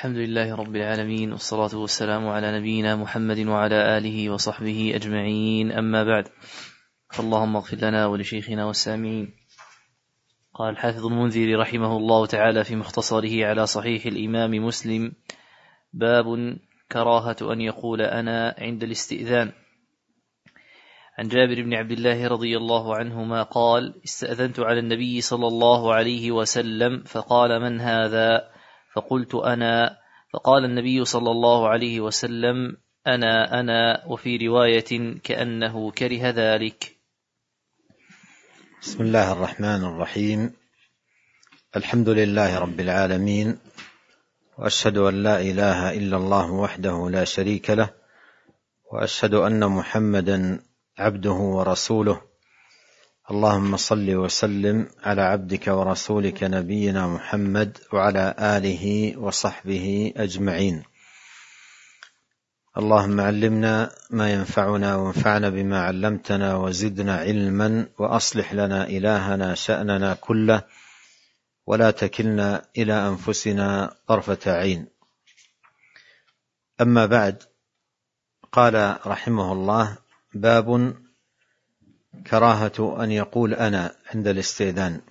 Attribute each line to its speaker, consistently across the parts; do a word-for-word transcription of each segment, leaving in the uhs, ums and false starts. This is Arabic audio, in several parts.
Speaker 1: الحمد لله رب العالمين، والصلاة والسلام على نبينا محمد وعلى آله وصحبه أجمعين، أما بعد، فاللهم اغفر لنا ولشيخنا والسامعين. قال الحافظ المنذري رحمه الله تعالى في مختصره على صحيح الإمام مسلم: باب كراهة أن يقول أنا عند الاستئذان. عن جابر بن عبد الله رضي الله عنهما قال: استأذنت على النبي صلى الله عليه وسلم فقال: من هذا؟ فقلت: أنا. فقال النبي صلى الله عليه وسلم: أنا أنا وفي رواية كأنه كره ذلك.
Speaker 2: بسم الله الرحمن الرحيم. الحمد لله رب العالمين، وأشهد أن لا إله إلا الله وحده لا شريك له، وأشهد أن محمدا عبده ورسوله. اللهم صل وسلم على عبدك ورسولك نبينا محمد وعلى آله وصحبه أجمعين. اللهم علمنا ما ينفعنا وانفعنا بما علمتنا وزدنا علما، وأصلح لنا إلهنا شأننا كله، ولا تكلنا إلى أنفسنا طرفة عين. أما بعد، قال رحمه الله: باب كراهة أن يقول أنا عند الاستئذان.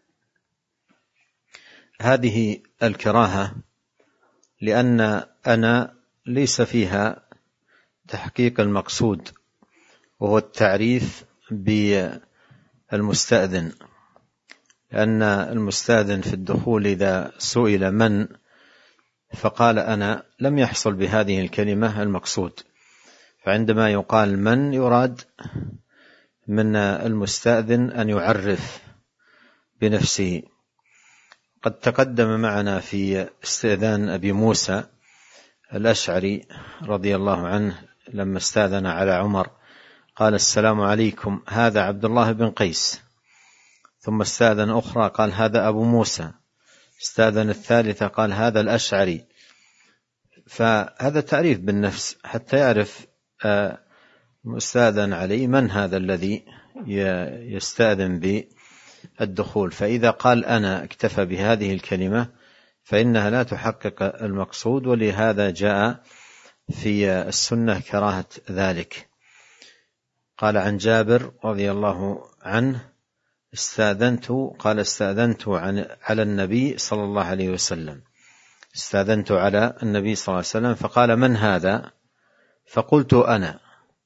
Speaker 2: هذه الكراهة لأن أنا ليس فيها تحقيق المقصود، وهو التعريف بالمستأذن، لأن المستأذن في الدخول إذا سئل من فقال أنا لم يحصل بهذه الكلمة المقصود، فعندما يقال من يراد من المستأذن أن يعرف بنفسه. قد تقدم معنا في استئذان أبي موسى الأشعري رضي الله عنه لما استأذن على عمر قال: السلام عليكم، هذا عبد الله بن قيس. ثم استأذن أخرى قال: هذا أبو موسى. استأذن الثالثة قال: هذا الأشعري. فهذا تعريف بالنفس حتى يعرف مستأذن عليه من هذا الذي يستأذن بالدخول. فإذا قال أنا اكتفى بهذه الكلمة فإنها لا تحقق المقصود، ولهذا جاء في السنة كراهة ذلك. قال عن جابر رضي الله عنه: استأذنت قال استأذنت عن على النبي صلى الله عليه وسلم استأذنت على النبي صلى الله عليه وسلم فقال: من هذا؟ فقلت: أنا.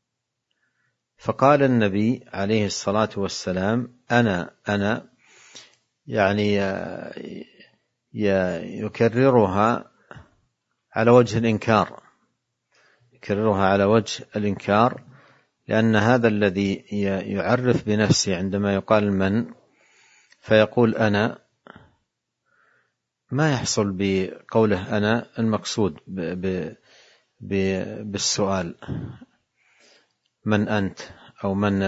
Speaker 2: فقال النبي عليه الصلاة والسلام: أنا أنا، يعني يكررها على وجه الإنكار، يكررها على وجه الإنكار، لأن هذا الذي يعرف بنفسه عندما يقال من فيقول أنا ما يحصل بقوله أنا المقصود بالسؤال من أنت، أو من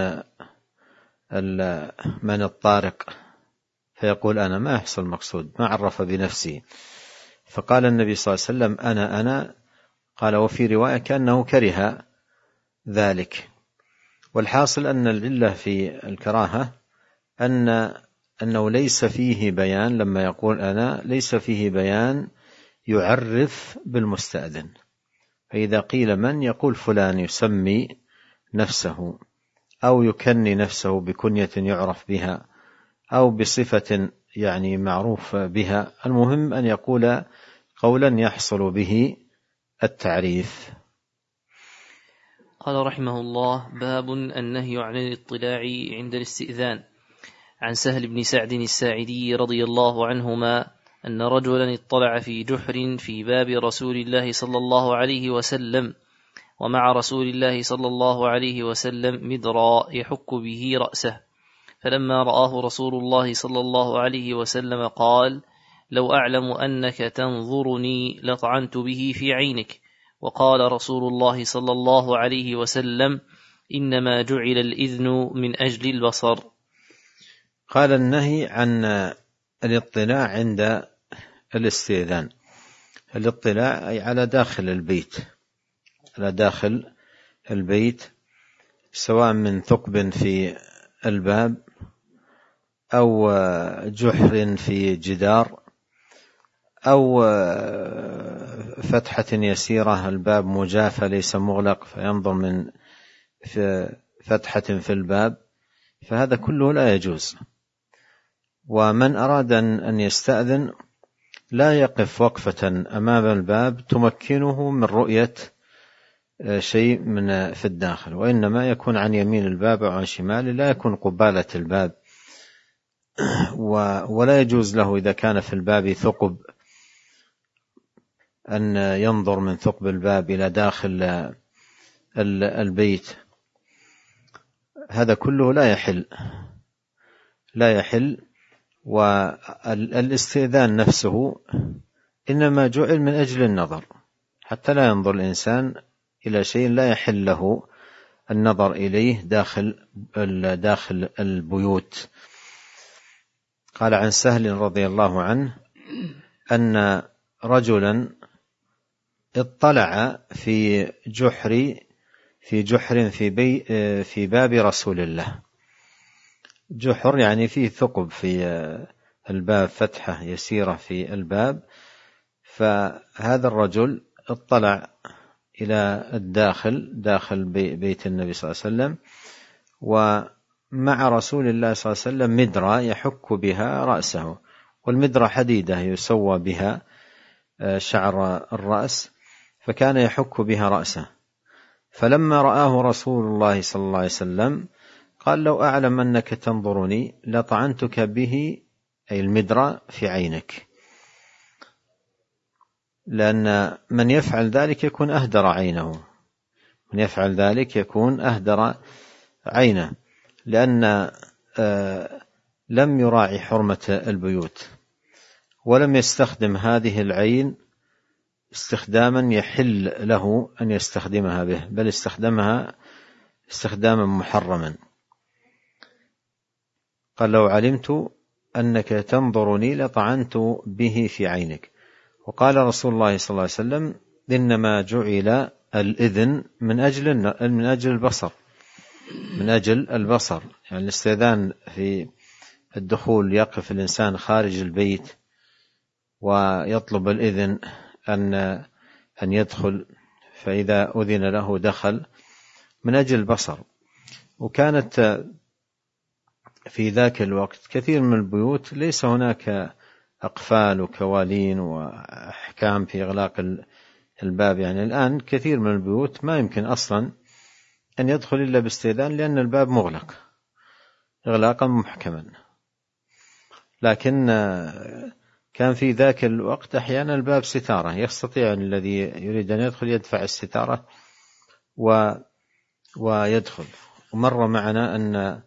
Speaker 2: من الطارق، فيقول أنا، ما يحصل مقصود، ما عرف بنفسه. فقال النبي صلى الله عليه وسلم: أنا أنا. قال: وفي رواية كأنه كره ذلك. والحاصل أن العلة في الكراهة أن أنه ليس فيه بيان، لما يقول أنا ليس فيه بيان يعرف بالمستأذن. فإذا قيل من يقول فلان يسمي نفسه أو يكني نفسه بكنية يعرف بها أو بصفة يعني معروف بها، المهم أن يقول قولا يحصل به التعريف.
Speaker 1: قال رحمه الله: باب النهي عن الاطلاع عند الاستئذان. عن سهل بن سعد الساعدي رضي الله عنهما أن رجلا اطلع في جحر في باب رسول الله صلى الله عليه وسلم، ومع رسول الله صلى الله عليه وسلم مدرا يحك به رأسه، فلما رآه رسول الله صلى الله عليه وسلم قال: لو أعلم أنك تنظرني لطعنت به في عينك. وقال رسول الله صلى الله عليه وسلم: إنما جعل الإذن من أجل البصر.
Speaker 2: قال: النهي عن الاطلاع عند الاستئذان. الاطلاع أي على داخل البيت، على داخل البيت، سواء من ثقب في الباب أو جحر في جدار أو فتحة يسيرة، الباب مجافى ليس مغلق، فينظر من فتحة في الباب، فهذا كله لا يجوز. ومن أراد أن يستأذن لا يقف وقفة أمام الباب تمكنه من رؤية شيء من في الداخل، وإنما يكون عن يمين الباب أو عن شماله، لا يكون قبالة الباب. ولا يجوز له إذا كان في الباب ثقب أن ينظر من ثقب الباب إلى داخل البيت، هذا كله لا يحل لا يحل. والاستئذان نفسه إنما جعل من أجل النظر، حتى لا ينظر الإنسان إلى شيء لا يحل له النظر إليه داخل داخل البيوت. قال عن سهل رضي الله عنه أن رجلا اطلع في جحر في جحر في بي في باب رسول الله. جحر يعني فيه ثقب في الباب، فتحة يسيرة في الباب، فهذا الرجل اطلع إلى الداخل داخل بيت النبي صلى الله عليه وسلم، ومع رسول الله صلى الله عليه وسلم مدرة يحك بها رأسه، والمدرة حديدة يسوى بها شعر الرأس، فكان يحك بها رأسه. فلما رآه رسول الله صلى الله عليه وسلم قال: لو أعلم أنك تنظرني لطعنتك به، أي المدرة، في عينك، لأن من يفعل ذلك يكون أهدر عينه من يفعل ذلك يكون أهدر عينه لأن لم يراعي حرمة البيوت، ولم يستخدم هذه العين استخداما يحل له أن يستخدمها به، بل استخدمها استخداما محرما. قال: لو علمت أنك تنظرني لطعنت به في عينك. وقال رسول الله صلى الله عليه وسلم: إنما جعل الإذن من أجل من أجل البصر من أجل البصر يعني الاستئذان في الدخول، يقف الإنسان خارج البيت ويطلب الإذن أن أن يدخل، فإذا أذن له دخل من أجل البصر. وكانت في ذاك الوقت كثير من البيوت ليس هناك أقفال وكوالين وأحكام في إغلاق الباب، يعني الآن كثير من البيوت ما يمكن أصلا أن يدخل إلا باستئذان، لأن الباب مغلق إغلاقا محكما. لكن كان في ذاك الوقت أحيانا الباب ستارة، يستطيع الذي يريد أن يدخل يدفع الستارة و ويدخل. ومر معنا أن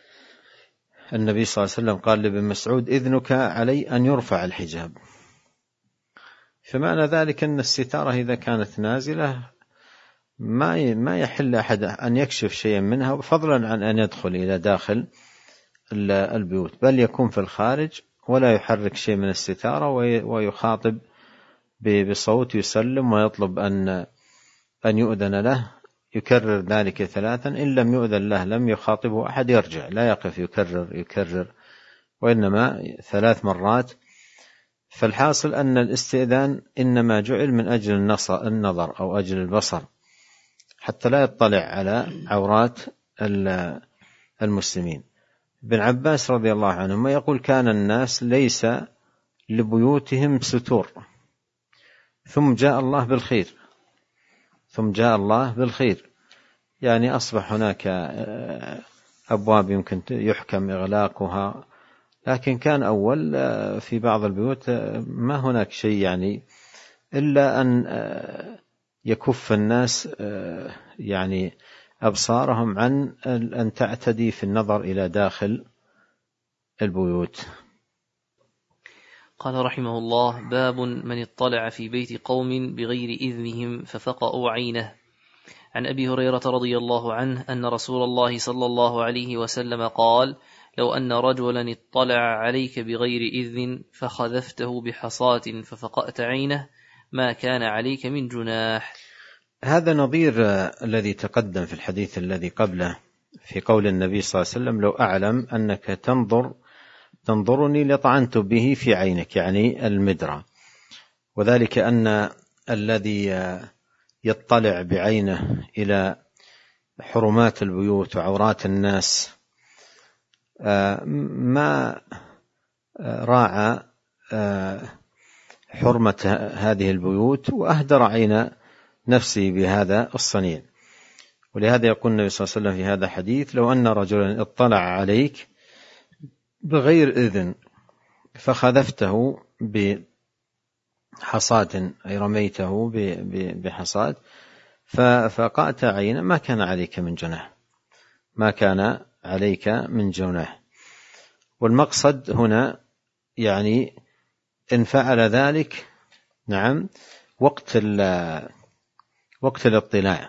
Speaker 2: النبي صلى الله عليه وسلم قال لابن مسعود: إذنك علي أن يرفع الحجاب. فمعنى ذلك أن الستارة إذا كانت نازلة ما ما يحل أحد أن يكشف شيئا منها، فضلا عن أن يدخل إلى داخل البيوت، بل يكون في الخارج ولا يحرك شيء من الستارة، ويخاطب بصوت يسلم ويطلب أن أن يؤذن له، يكرر ذلك ثلاثا، إن لم يؤذن له لم يخاطبه أحد يرجع، لا يقف يكرر يكرر وإنما ثلاث مرات. فالحاصل أن الاستئذان إنما جعل من أجل النظر أو أجل البصر، حتى لا يطلع على عورات المسلمين. ابن عباس رضي الله عنهما يقول: كان الناس ليس لبيوتهم ستور، ثم جاء الله بالخير ثم جاء الله بالخير يعني أصبح هناك أبواب يمكن يحكم إغلاقها، لكن كان أول في بعض البيوت ما هناك شيء يعني إلا أن يكف الناس يعني أبصارهم عن أن تعتدي في النظر إلى داخل البيوت.
Speaker 1: قال رحمه الله: باب من اطلع في بيت قوم بغير إذنهم ففقأوا عينه. عن أبي هريرة رضي الله عنه أن رسول الله صلى الله عليه وسلم قال: لو أن رجلا اطلع عليك بغير إذن فخذفته بحصاة ففقأت عينه ما كان عليك من جناح.
Speaker 2: هذا نظير الذي تقدم في الحديث الذي قبله في قول النبي صلى الله عليه وسلم: لو أعلم أنك تنظر تنظرني لطعنت به في عينك، يعني المدرة. وذلك أن الذي يطلع بعينه إلى حرمات البيوت وعورات الناس ما راعى حرمة هذه البيوت وأهدر عين نفسه بهذا الصنيع. ولهذا يقول النبي صلى الله عليه وسلم في هذا الحديث: لو أن رجلا اطلع عليك بغير إذن فخذفته بحصاة، أي رميته بحصاة فقأت عينه، ما كان عليك من جناح، ما كان عليك من جناح. والمقصد هنا يعني إن فعل ذلك نعم وقت وقت الاطلاع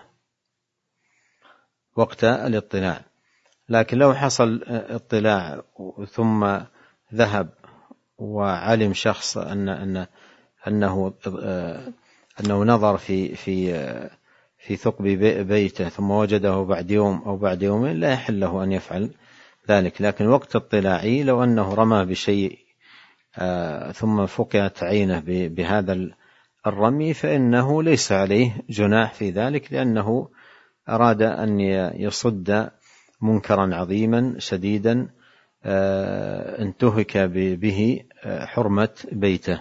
Speaker 2: وقت الاطلاع لكن لو حصل اطلاع ثم ذهب وعلم شخص أن أن أنه أنه نظر في في في ثقب بيته ثم وجده بعد يوم أو بعد يومين، لا يحل له أن يفعل ذلك. لكن وقت اطلاعي لو أنه رمى بشيء ثم فقعت عينه بهذا الرمي فإنه ليس عليه جناح في ذلك، لأنه أراد أن يصد منكرا عظيما شديدا انتهك به حرمة بيته.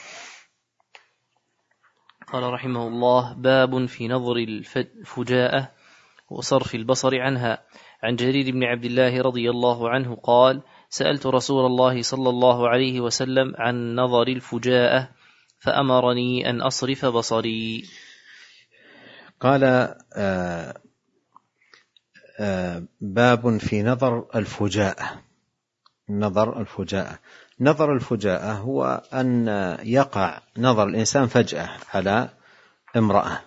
Speaker 1: قال رحمه الله: باب في نظر الفجاءة وصرف البصر عنها. عن جرير بن عبد الله رضي الله عنه قال: سألت رسول الله صلى الله عليه وسلم عن نظر الفجاءة فأمرني أن أصرف بصري.
Speaker 2: قال آه آه باب في نظر الفجاءة. نظر الفجاءة نظر الفجاءة هو أن يقع نظر الإنسان فجأة على امرأة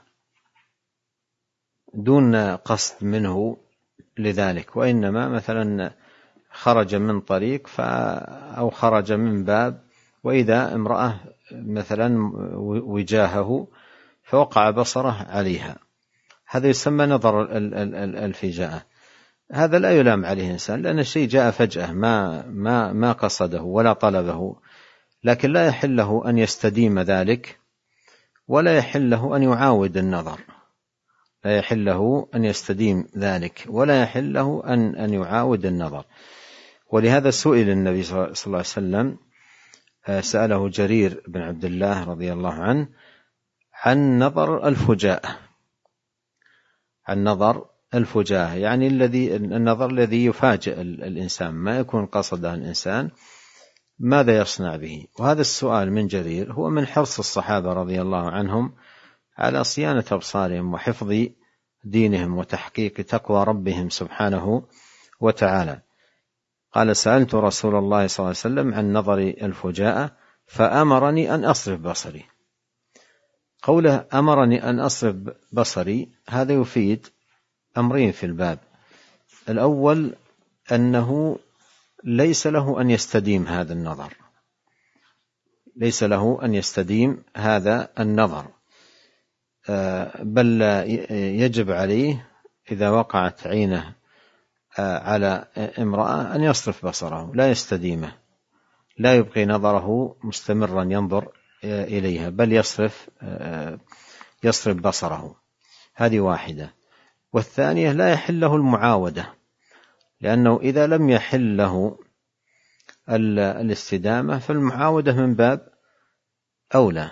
Speaker 2: دون قصد منه لذلك، وإنما مثلا خرج من طريق أو خرج من باب وإذا امرأة مثلا وجاهه فوقع بصره عليها، هذا يسمى نظر الفجاءة. هذا لا يلام عليه إنسان، لأن الشيء جاء فجأة ما ما ما قصده ولا طلبه، لكن لا يحل له أن يستديم ذلك ولا يحل له أن يعاود النظر، لا يحل له أن يستديم ذلك ولا يحل له أن أن يعاود النظر. ولهذا سئل النبي صلى الله عليه وسلم، سأله جرير بن عبد الله رضي الله عنه عن نظر الفجاءة، عن نظر الفجاءة يعني الذي النظر الذي يفاجئ الإنسان ما يكون قصده الإنسان، ماذا يصنع به؟ وهذا السؤال من جرير هو من حرص الصحابة رضي الله عنهم على صيانة أبصارهم وحفظ دينهم وتحقيق تقوى ربهم سبحانه وتعالى. قال: سألت رسول الله صلى الله عليه وسلم عن نظر الفجاءة فأمرني أن أصرف بصري. قوله أمرني أن أصرف بصري هذا يفيد أمرين في الباب. الأول أنه ليس له أن يستديم هذا النظر، ليس له أن يستديم هذا النظر، بل يجب عليه إذا وقعت عينه على امرأة أن يصرف بصره، لا يستديمه، لا يبقي نظره مستمرا ينظر إليها، بل يصرف يصرف بصره. هذه واحدة. والثانية لا يحل له المعاودة، لأنه إذا لم يحل له الاستدامة فالمعاودة من باب أولى.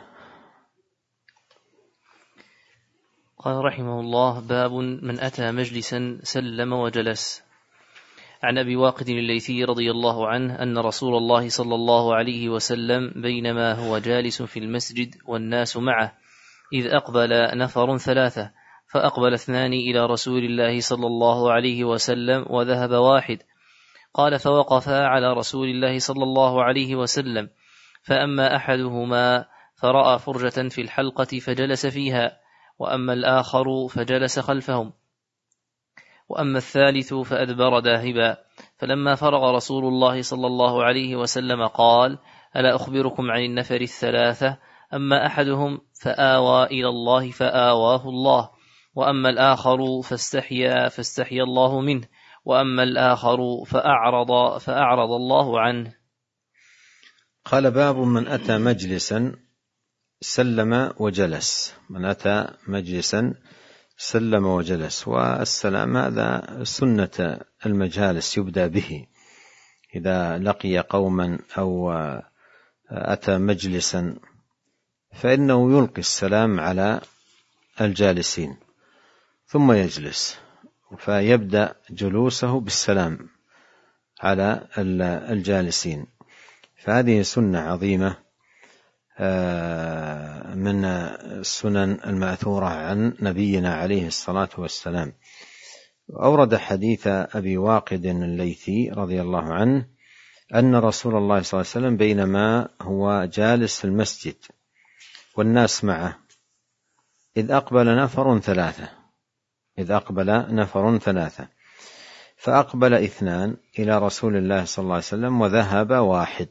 Speaker 1: قال رحمه الله: باب من أتى مجلسا سلم وجلس. عن أبي واقد الليثي رضي الله عنه أن رسول الله صلى الله عليه وسلم بينما هو جالس في المسجد والناس معه إذ أقبل نفر ثلاثة، فأقبل اثنان إلى رسول الله صلى الله عليه وسلم وذهب واحد. قال: فوقفا على رسول الله صلى الله عليه وسلم، فأما أحدهما فرأى فرجة في الحلقة فجلس فيها، وأما الآخر فجلس خلفهم، وأما الثالث فأدبر ذاهبا. فلما فرغ رسول الله صلى الله عليه وسلم قال: ألا أخبركم عن النفر الثلاثة؟ أما أحدهم فآوى إلى الله فآواه الله، وأما الآخر فاستحيا فاستحيا الله منه، وأما الآخر فأعرض فأعرض الله عنه.
Speaker 2: قال: باب من أتى مجلسا سلم وجلس، من أتى مجلسا سلم وجلس. والسلام هذا سنة المجالس يبدأ به، إذا لقي قوما أو أتى مجلسا فإنه يلقي السلام على الجالسين ثم يجلس، فيبدأ جلوسه بالسلام على الجالسين. فهذه سنة عظيمة من السنن المأثورة عن نبينا عليه الصلاة والسلام. أورد حديث أبي واقد الليثي رضي الله عنه أن رسول الله صلى الله عليه وسلم بينما هو جالس في المسجد والناس معه إذ أقبل نفر ثلاثة إذ أقبل نفر ثلاثة فأقبل اثنان إلى رسول الله صلى الله عليه وسلم وذهب واحد.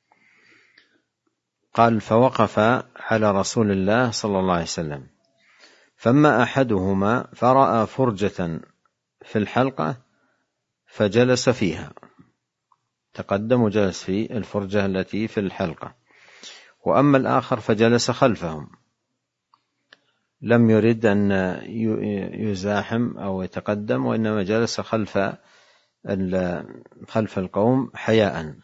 Speaker 2: قال فوقف على رسول الله صلى الله عليه وسلم، فأما أحدهما فرأى فرجة في الحلقة فجلس فيها، تقدم وجلس في الفرجة التي في الحلقة. وأما الآخر فجلس خلفهم، لم يرد أن يزاحم أو يتقدم، وإنما جلس خلف خلف القوم حياء.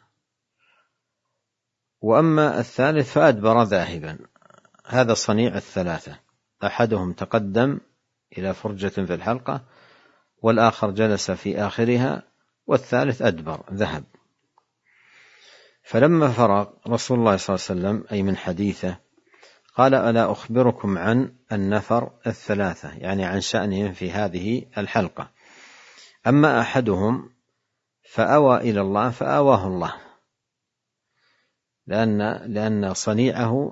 Speaker 2: وأما الثالث فأدبر ذاهبا. هذا صنيع الثلاثة، أحدهم تقدم إلى فرجة في الحلقة، والآخر جلس في آخرها، والثالث أدبر ذهب. فلما فرغ رسول الله صلى الله عليه وسلم أي من حديثه قال ألا أخبركم عن النفر الثلاثة، يعني عن شأنهم في هذه الحلقة. أما أحدهم فأوى إلى الله فآواه الله، لأن لأن صنيعه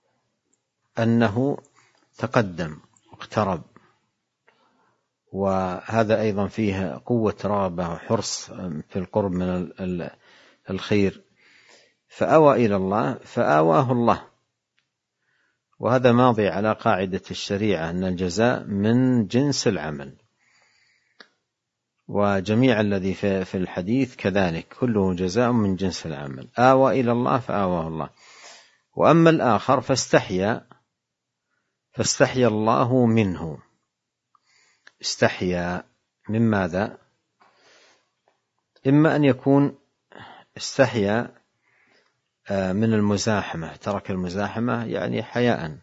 Speaker 2: أنه تقدم واقترب، وهذا أيضا فيه قوة رغبة وحرص في القرب من الخير. فأوى إلى الله فآواه الله، وهذا ماضي على قاعدة الشريعة أن الجزاء من جنس العمل، وجميع الذي في الحديث كذلك كله جزاء من جنس العمل. آوى إلى الله فآواه الله. وأما الآخر فاستحيا فاستحيا الله منه. استحيا من ماذا؟ إما أن يكون استحيا من المزاحمة، ترك المزاحمة يعني حياء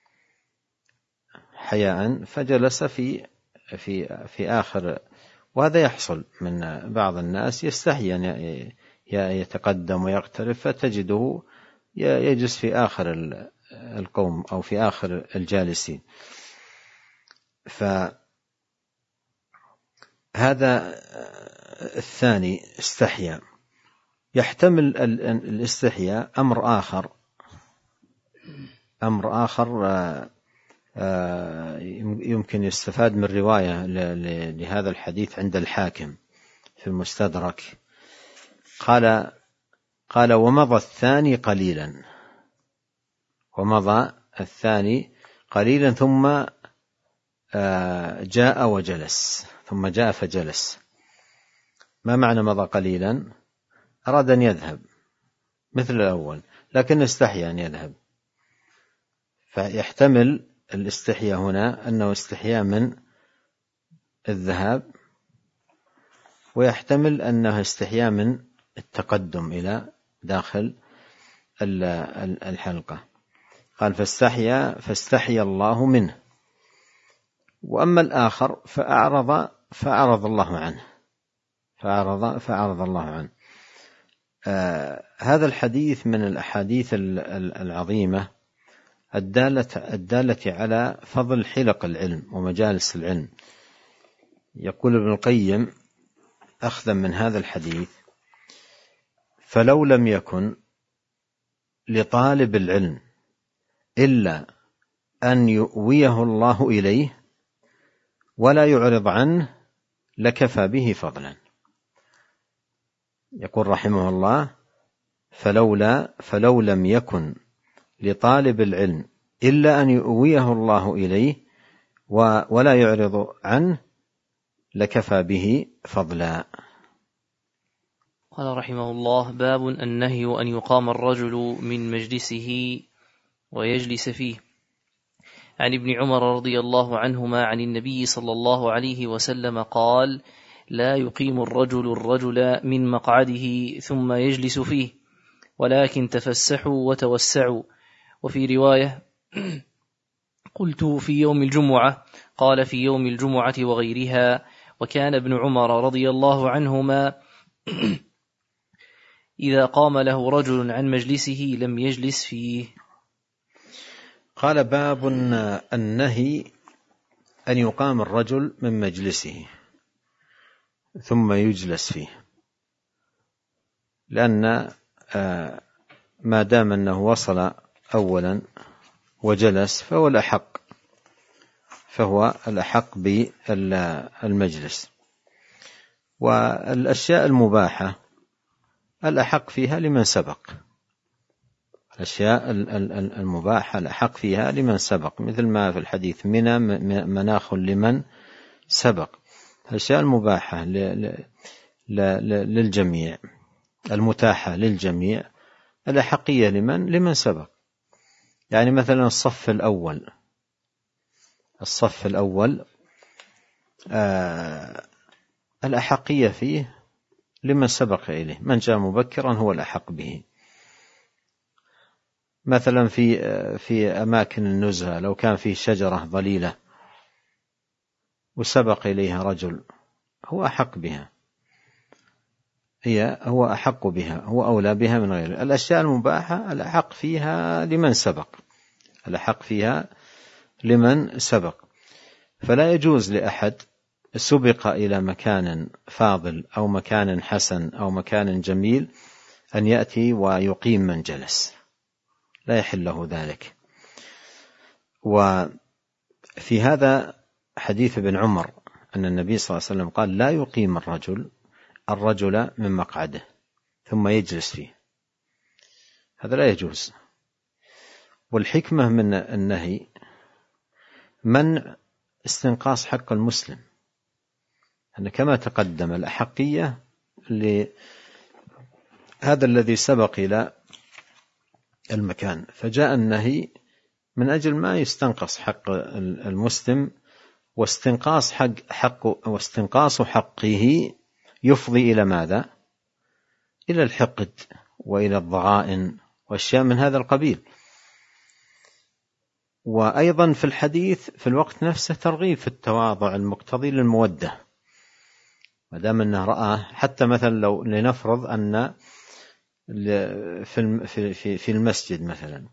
Speaker 2: حياء فجلس في في في آخر. وهذا يحصل من بعض الناس، يستحي أن يتقدم ويقترب فتجده يجلس في آخر القوم أو في آخر الجالسين. فهذا الثاني استحيا. يحتمل الاستحياء أمر آخر أمر آخر يمكن يستفاد من رواية لهذا الحديث عند الحاكم في المستدرك. قال قال ومضى الثاني قليلا ومضى الثاني قليلا ثم جاء وجلس ثم جاء فجلس. ما معنى مضى قليلا؟ أراد أن يذهب مثل الأول لكن استحيا أن يذهب. فيحتمل الاستحياء هنا أنه استحياء من الذهاب، ويحتمل أنه استحياء من التقدم إلى داخل الحلقة. قال فاستحيا فاستحيا الله منه. وأما الآخر فأعرض فأعرض الله عنه فأعرض فأعرض الله عنه. آه هذا الحديث من الأحاديث العظيمة الدالة, الدالة على فضل حلق العلم ومجالس العلم. يقول ابن القيم أخذا من هذا الحديث: فلو لم يكن لطالب العلم إلا أن يؤويه الله إليه ولا يعرض عنه لكفى به فضلا. يقول رحمه الله: فلولا فلو لم يكن لطالب العلم إلا أن يؤويه الله إليه ولا يعرض عنه لكفى به فضلا.
Speaker 1: قال رحمه الله: باب النهي أن يقام الرجل من مجلسه ويجلس فيه. عن ابن عمر رضي الله عنهما عن النبي صلى الله عليه وسلم قال: لا يقيم الرجل الرجل من مقعده ثم يجلس فيه، ولكن تفسحوا وتوسعوا. وفي رواية: قلت في يوم الجمعة، قال في يوم الجمعة وغيرها. وكان ابن عمر رضي الله عنهما إذا قام له رجل عن مجلسه لم يجلس فيه.
Speaker 2: قال: باب النهي أن يقام الرجل من مجلسه ثم يجلس فيه، لأن ما دام أنه وصل أولا وجلس فهو الأحق فهو الأحق بالمجلس. والأشياء المباحة الأحق فيها لمن سبق، الأشياء المباحة الأحق فيها لمن سبق، مثل ما في الحديث: منى مناخ لمن سبق. الأشياء المباحة للجميع المتاحة للجميع الأحقية لمن لمن سبق. يعني مثلا الصف الأول الصف الأول آه الأحقية فيه لمن سبق إليه، من جاء مبكرا هو الأحق به. مثلا في في أماكن النزهة لو كان في شجرة ظليلة وسبق إليها رجل هو أحق بها، هي هو أحق بها، هو أولى بها من غيره. الأشياء المباحة الأحق فيها لمن سبق الأحق فيها لمن سبق. فلا يجوز لأحد سبق إلى مكان فاضل أو مكان حسن أو مكان جميل أن يأتي ويقيم من جلس، لا يحل له ذلك. وفي هذا حديث ابن عمر أن النبي صلى الله عليه وسلم قال: لا يقيم الرجل الرجل من مقعده ثم يجلس فيه، هذا لا يجوز. والحكمة من النهي منع استنقاص حق المسلم، أن كما تقدم الأحقية لهذا الذي سبق إلى المكان، فجاء النهي من أجل ما يستنقص حق المسلم، واستنقاص حق حق واستنقاص حقه يفضي إلى ماذا؟ إلى الحقد وإلى الضغائن وأشياء من هذا القبيل. وأيضا في الحديث في الوقت نفسه ترغيب في التواضع المقتضي للمودة، ما دام أنه رأى، حتى مثلا لو لنفرض أن في في في المسجد مثلا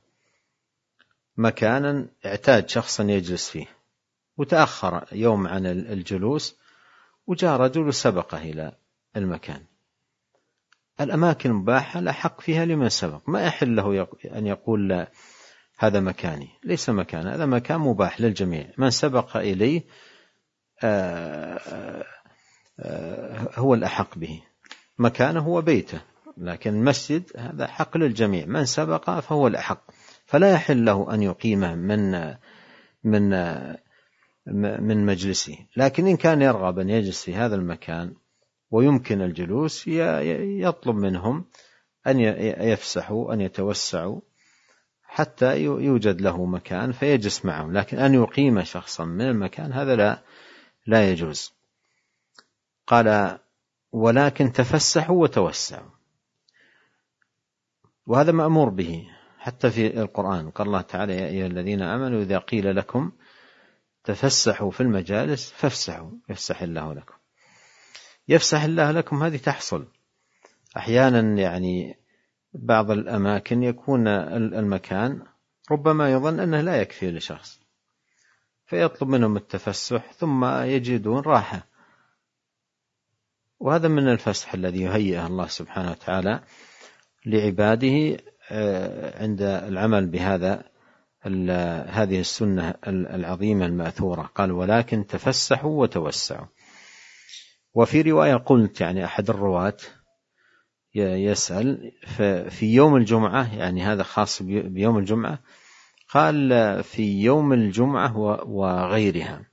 Speaker 2: مكانا اعتاد شخصا يجلس فيه وتأخر يوم عن الجلوس وجاء رجل سبقه إلى المكان، الأماكن مباحة لا حق فيها لمن سبق، ما يحل له أن يقول لا هذا مكاني، ليس مكان، هذا مكان مباح للجميع، من سبق إليه آآ آآ هو الأحق به، مكانه هو بيته، لكن المسجد هذا حق للجميع، من سبق فهو الأحق، فلا يحل له أن يقيمه من من من مجلسه. لكن إن كان يرغب أن يجلس في هذا المكان ويمكن الجلوس يطلب منهم أن يفسحوا أن يتوسعوا حتى يوجد له مكان فيجلس معهم، لكن أن يقيم شخصا من المكان هذا لا لا يجوز. قال: ولكن تفسحوا وتوسعوا، وهذا مأمور به حتى في القرآن، قال الله تعالى: يا أيها الذين آمنوا إذا قيل لكم تفسحوا في المجالس فافسحوا يفسح الله لكم. يفسح الله لكم هذه تحصل أحيانا، يعني بعض الأماكن يكون المكان ربما يظن أنه لا يكفي لشخص فيطلب منهم التفسح ثم يجدون راحة، وهذا من الفسح الذي يهيئه الله سبحانه وتعالى لعباده عند العمل بهذا هذه السنة العظيمة المأثورة. قال: ولكن تفسحوا وتوسعوا. وفي رواية قلت، يعني أحد الرواة يسأل في يوم الجمعة، يعني هذا خاص بيوم الجمعة، قال: في يوم الجمعة وغيرها،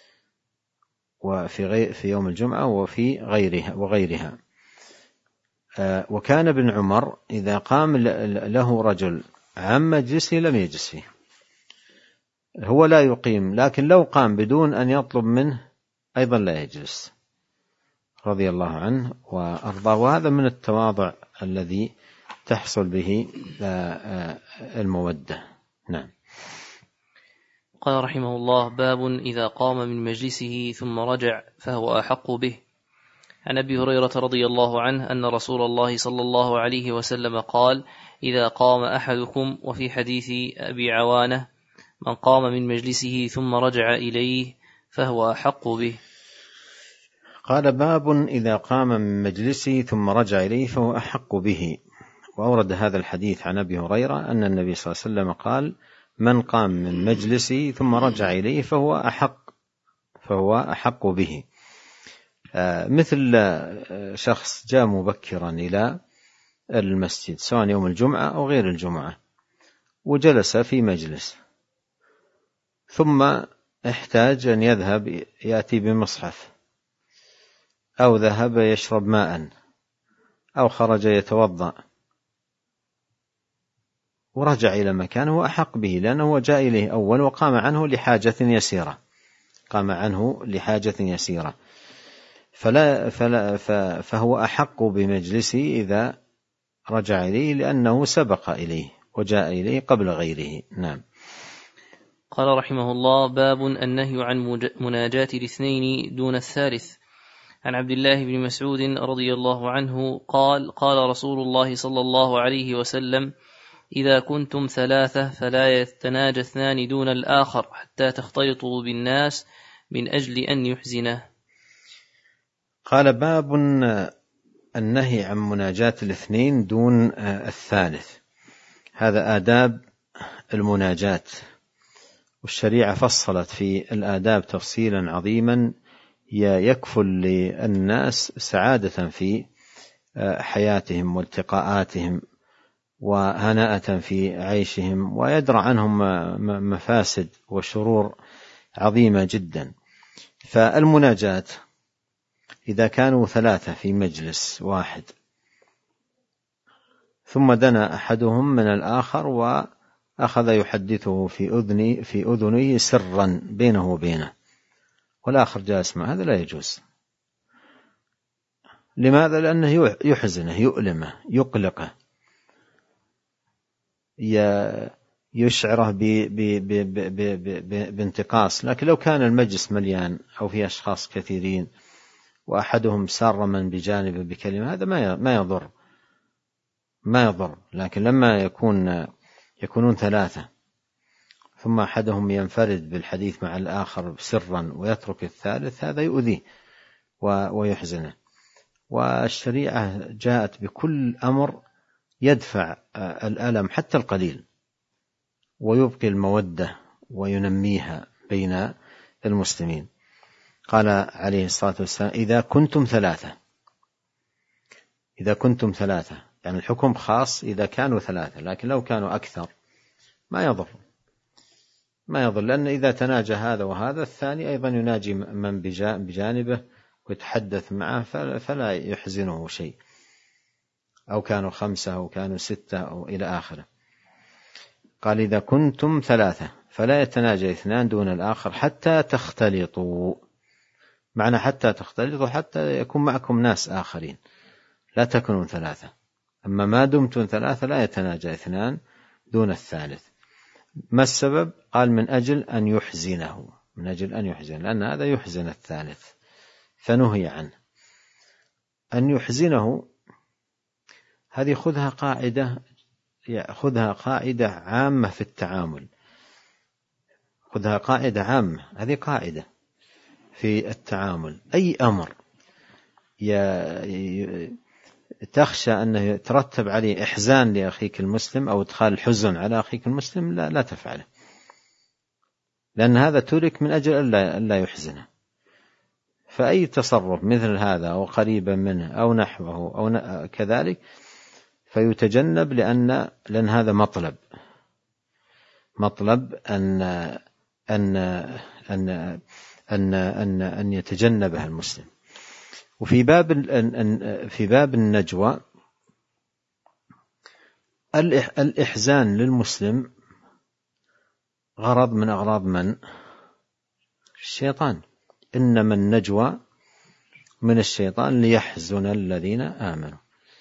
Speaker 2: وفي غير في يوم الجمعة وفي غيرها وغيرها. وكان ابن عمر إذا قام له رجل عن مجلسه لم يجلس فيه، هو لا يقيم، لكن لو قام بدون أن يطلب منه أيضا لا يجلس، رضي الله عنه وأرضاه. وهذا من التواضع الذي تحصل به المودة. نعم.
Speaker 1: قال رحمه الله: باب إذا قام من مجلسه ثم رجع فهو أحق به. عن أبي هريرة رضي الله عنه أن رسول الله صلى الله عليه وسلم قال: إذا قام أحدكم، وفي حديث أبي عوانة: من قام من مجلسه ثم رجع إليه فهو أحق به.
Speaker 2: قال: باب إذا قام من مجلسه ثم رجع إليه فهو أحق به. وأورد هذا الحديث عن أبي هريرة أن النبي صلى الله عليه وسلم قال: من قام من مجلسه ثم رجع إليه فهو أحق فهو أحق به. مثل شخص جاء مبكرا إلى المسجد سواء يوم الجمعة أو غير الجمعة، وجلس في مجلس، ثم احتاج أن يذهب يأتي بمصحف، أو ذهب يشرب ماء، أو خرج يتوضأ ورجع إلى مكانه، أحق به، لأنه جاء إليه أول وقام عنه لحاجة يسيرة قام عنه لحاجة يسيرة فلا فلا فهو أحق بمجلسه إذا رجع إليه، لأنه سبق إليه وجاء إليه قبل غيره. نعم.
Speaker 1: قال رحمه الله: باب النهي عن مناجاة الاثنين دون الثالث. عن عبد الله بن مسعود رضي الله عنه قال: قال رسول الله صلى الله عليه وسلم: إذا كنتم ثلاثة فلا يتناجى اثنان دون الآخر حتى تختلطوا بالناس من أجل أن يحزنه.
Speaker 2: قال: باب النهي عن مناجاة الاثنين دون الثالث. هذا آداب المناجاة، والشريعة فصلت في الآداب تفصيلا عظيما يكفل للناس سعادة في حياتهم والتقاءاتهم وهناءة في عيشهم، ويدرع عنهم مفاسد وشرور عظيمة جدا. فالمناجاة إذا كانوا ثلاثة في مجلس واحد ثم دنا أحدهم من الآخر وأخذ يحدثه في أذني في أذنه سرا بينه وبينه، والآخر جالس معه، هذا لا يجوز. لماذا؟ لأنه يحزنه، يؤلمه، يقلقه، يشعره بانتقاص. لكن لو كان المجلس مليان أو في أشخاص كثيرين وأحدهم سار من بجانبه بكلمة، هذا ما يضر ما يضر لكن لما يكون يكونون ثلاثة ثم أحدهم ينفرد بالحديث مع الآخر سرا ويترك الثالث، هذا يؤذيه ويحزنه. والشريعة جاءت بكل أمر يدفع الألم حتى القليل ويبقي المودة وينميها بين المسلمين. قال عليه الصلاة والسلام: إذا كنتم ثلاثة إذا كنتم ثلاثة يعني الحكم خاص إذا كانوا ثلاثة، لكن لو كانوا أكثر ما يضر ما يضر لأن إذا تناجى هذا وهذا الثاني أيضا يناجي من بجانبه ويتحدث معه فلا يحزنه شيء، أو كانوا خمسة أو كانوا ستة أو إلى آخره. قال: إذا كنتم ثلاثة فلا يتناجى اثنان دون الآخر حتى تختلطوا. معنى حتى تختلطوا حتى يكون معكم ناس آخرين، لا تكونوا ثلاثة. أما ما دمتم ثلاثة لا يتناجى اثنان دون الثالث. ما السبب؟ قال: من أجل أن يحزنه من أجل أن يحزن لأن هذا يحزن الثالث فنهي عنه. أن يحزنه هذه خذها قاعدة خذها قاعدة عامة في التعامل خذها قاعدة عامة هذه قاعدة في التعامل. أي أمر تخشى أنه يترتب عليه إحزان لأخيك المسلم أو إدخال الحزن على أخيك المسلم لا, لا تفعله، لأن هذا ترك من أجل أن لا يحزنه. فأي تصرف مثل هذا أو قريبا منه أو نحوه أو كذلك فيتجنب، لأن لأن هذا مطلب مطلب أن أن أن أن أن أن يتجنبها المسلم. وفي باب في باب النجوى الإحزان للمسلم غرض من أغراض من؟ الشيطان. إنما النجوى من الشيطان ليحزن الذين آمنوا.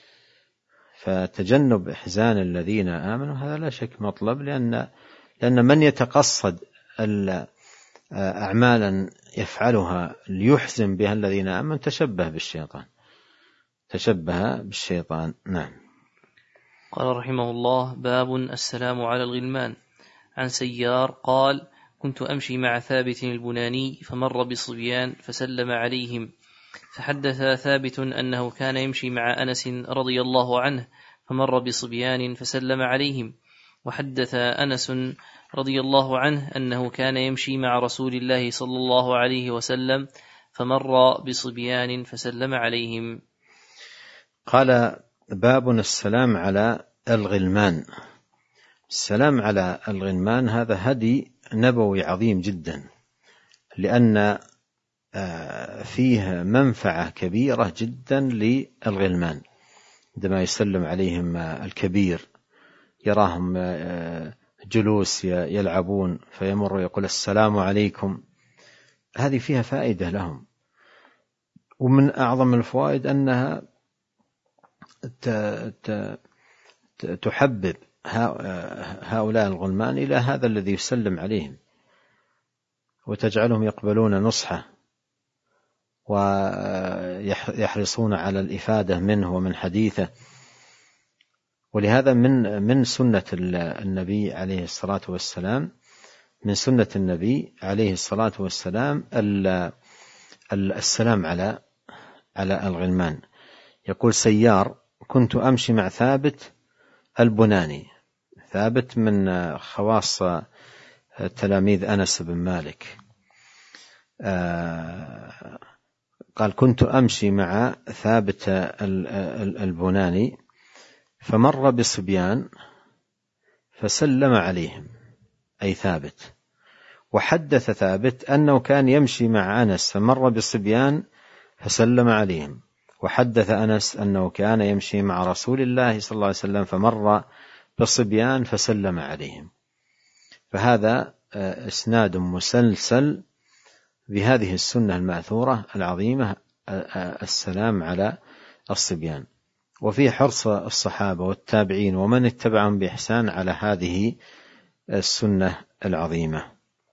Speaker 2: فتجنب إحزان الذين آمنوا هذا لا شك مطلب، لأن لأن من يتقصد أعمالا يفعلها ليحزن بها الذين آمنوا تشبه بالشيطان تشبه بالشيطان. نعم.
Speaker 1: قال رحمه الله: باب السلام على الغلمان. عن سيار قال: كنت أمشي مع ثابت البناني فمر بصبيان فسلم عليهم، فحدث ثابت أنه كان يمشي مع أنس رضي الله عنه فمر بصبيان فسلم عليهم، وحدث أنس رضي الله عنه أنه كان يمشي مع رسول الله صلى الله عليه وسلم فمر بصبيان فسلم عليهم.
Speaker 2: قال: باب السلام على الغلمان. السلام على الغلمان هذا هدي نبوي عظيم جدا، لأن فيه منفعة كبيرة جدا للغلمان. عندما يسلم عليهم الكبير يراهم جلوس يلعبون فيمر يقول السلام عليكم، هذه فيها فائدة لهم. ومن أعظم الفوائد أنها تحبب هؤلاء الغلمان إلى هذا الذي يسلم عليهم، وتجعلهم يقبلون نصحه ويحرصون على الإفادة منه ومن حديثه. ولهذا من من سنة النبي عليه الصلاة والسلام من سنة النبي عليه الصلاة والسلام السلام على على الغلمان. يقول سيار: كنت أمشي مع ثابت البناني. ثابت من خواص تلاميذ أنس بن مالك. قال: كنت أمشي مع ثابت البناني فمر بصبيان فسلم عليهم، أي ثابت. وحدث ثابت أنه كان يمشي مع أنس فمر بصبيان فسلم عليهم، وحدث أنس أنه كان يمشي مع رسول الله صلى الله عليه وسلم فمر بصبيان فسلم عليهم. فهذا إسناد مسلسل بهذه السنة المأثورة العظيمة، السلام على الصبيان. وفي حرص الصحابة والتابعين ومن اتبعهم بإحسان على هذه السنة العظيمة.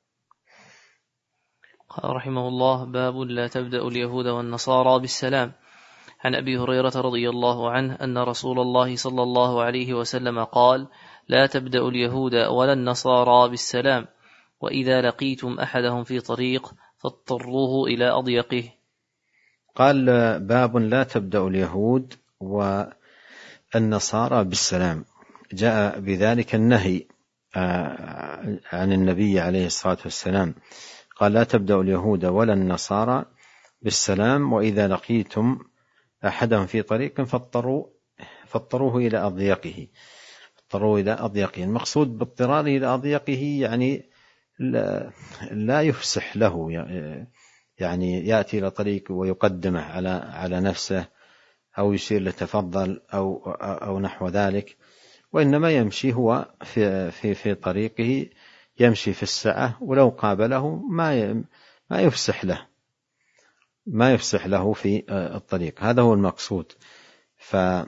Speaker 1: قال رحمه الله: باب لا تبدأ اليهود والنصارى بالسلام. عن أبي هريرة رضي الله عنه أن رسول الله صلى الله عليه وسلم قال: لا تبدأ اليهود ولا النصارى بالسلام، وإذا لقيتم أحدهم في طريق فاضطروه إلى أضيقه.
Speaker 2: قال: باب لا تبدأ اليهود والنصارى بالسلام. جاء بذلك النهي عن النبي عليه الصلاة والسلام، قال: لا تبدأ اليهود ولا النصارى بالسلام، وإذا لقيتم أحدهم في طريق فاضطروا فاضطروه إلى أضيقه. اضطروا إلى أضيقه، المقصود باضطراره إلى أضيقه يعني لا, لا يفسح له، يعني يأتي إلى طريق ويقدمه على على نفسه أو يشير له تفضل أو أو نحو ذلك، وإنما يمشي هو في في في طريقه، يمشي في السعة، ولو قابله ما ما يفسح له ما يفسح له في الطريق. هذا هو المقصود. فهنا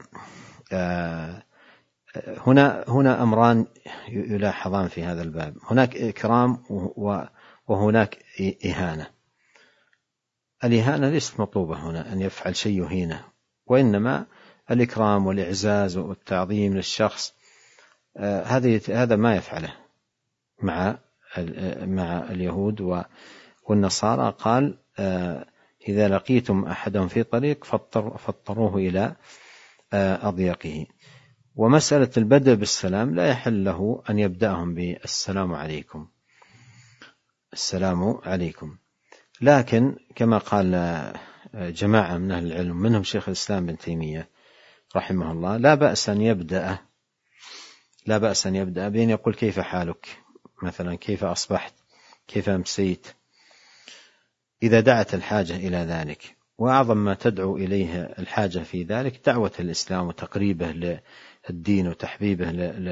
Speaker 2: هنا أمران يلاحظان في هذا الباب: هناك إكرام وهناك إهانة. الإهانة ليست مطلوبة هنا أن يفعل شيء يهينه، وإنما الإكرام والإعزاز والتعظيم للشخص هذا هذا ما يفعله مع مع اليهود والنصارى. قال: إذا لقيتم أحدهم في طريق فاضطروه إلى أضيقه. ومسألة البدء بالسلام لا يحل له أن يبدأهم بالسلام عليكم السلام عليكم، لكن كما قال جماعة من أهل العلم منهم شيخ الإسلام بن تيمية رحمه الله: لا بأس أن يبدأ لا بأس أن يبدأ بأن يقول كيف حالك، مثلا كيف أصبحت، كيف أمسيت، إذا دعت الحاجة إلى ذلك. وأعظم ما تدعو إليه الحاجة في ذلك دعوة الإسلام وتقريبه الدين وتحبيبه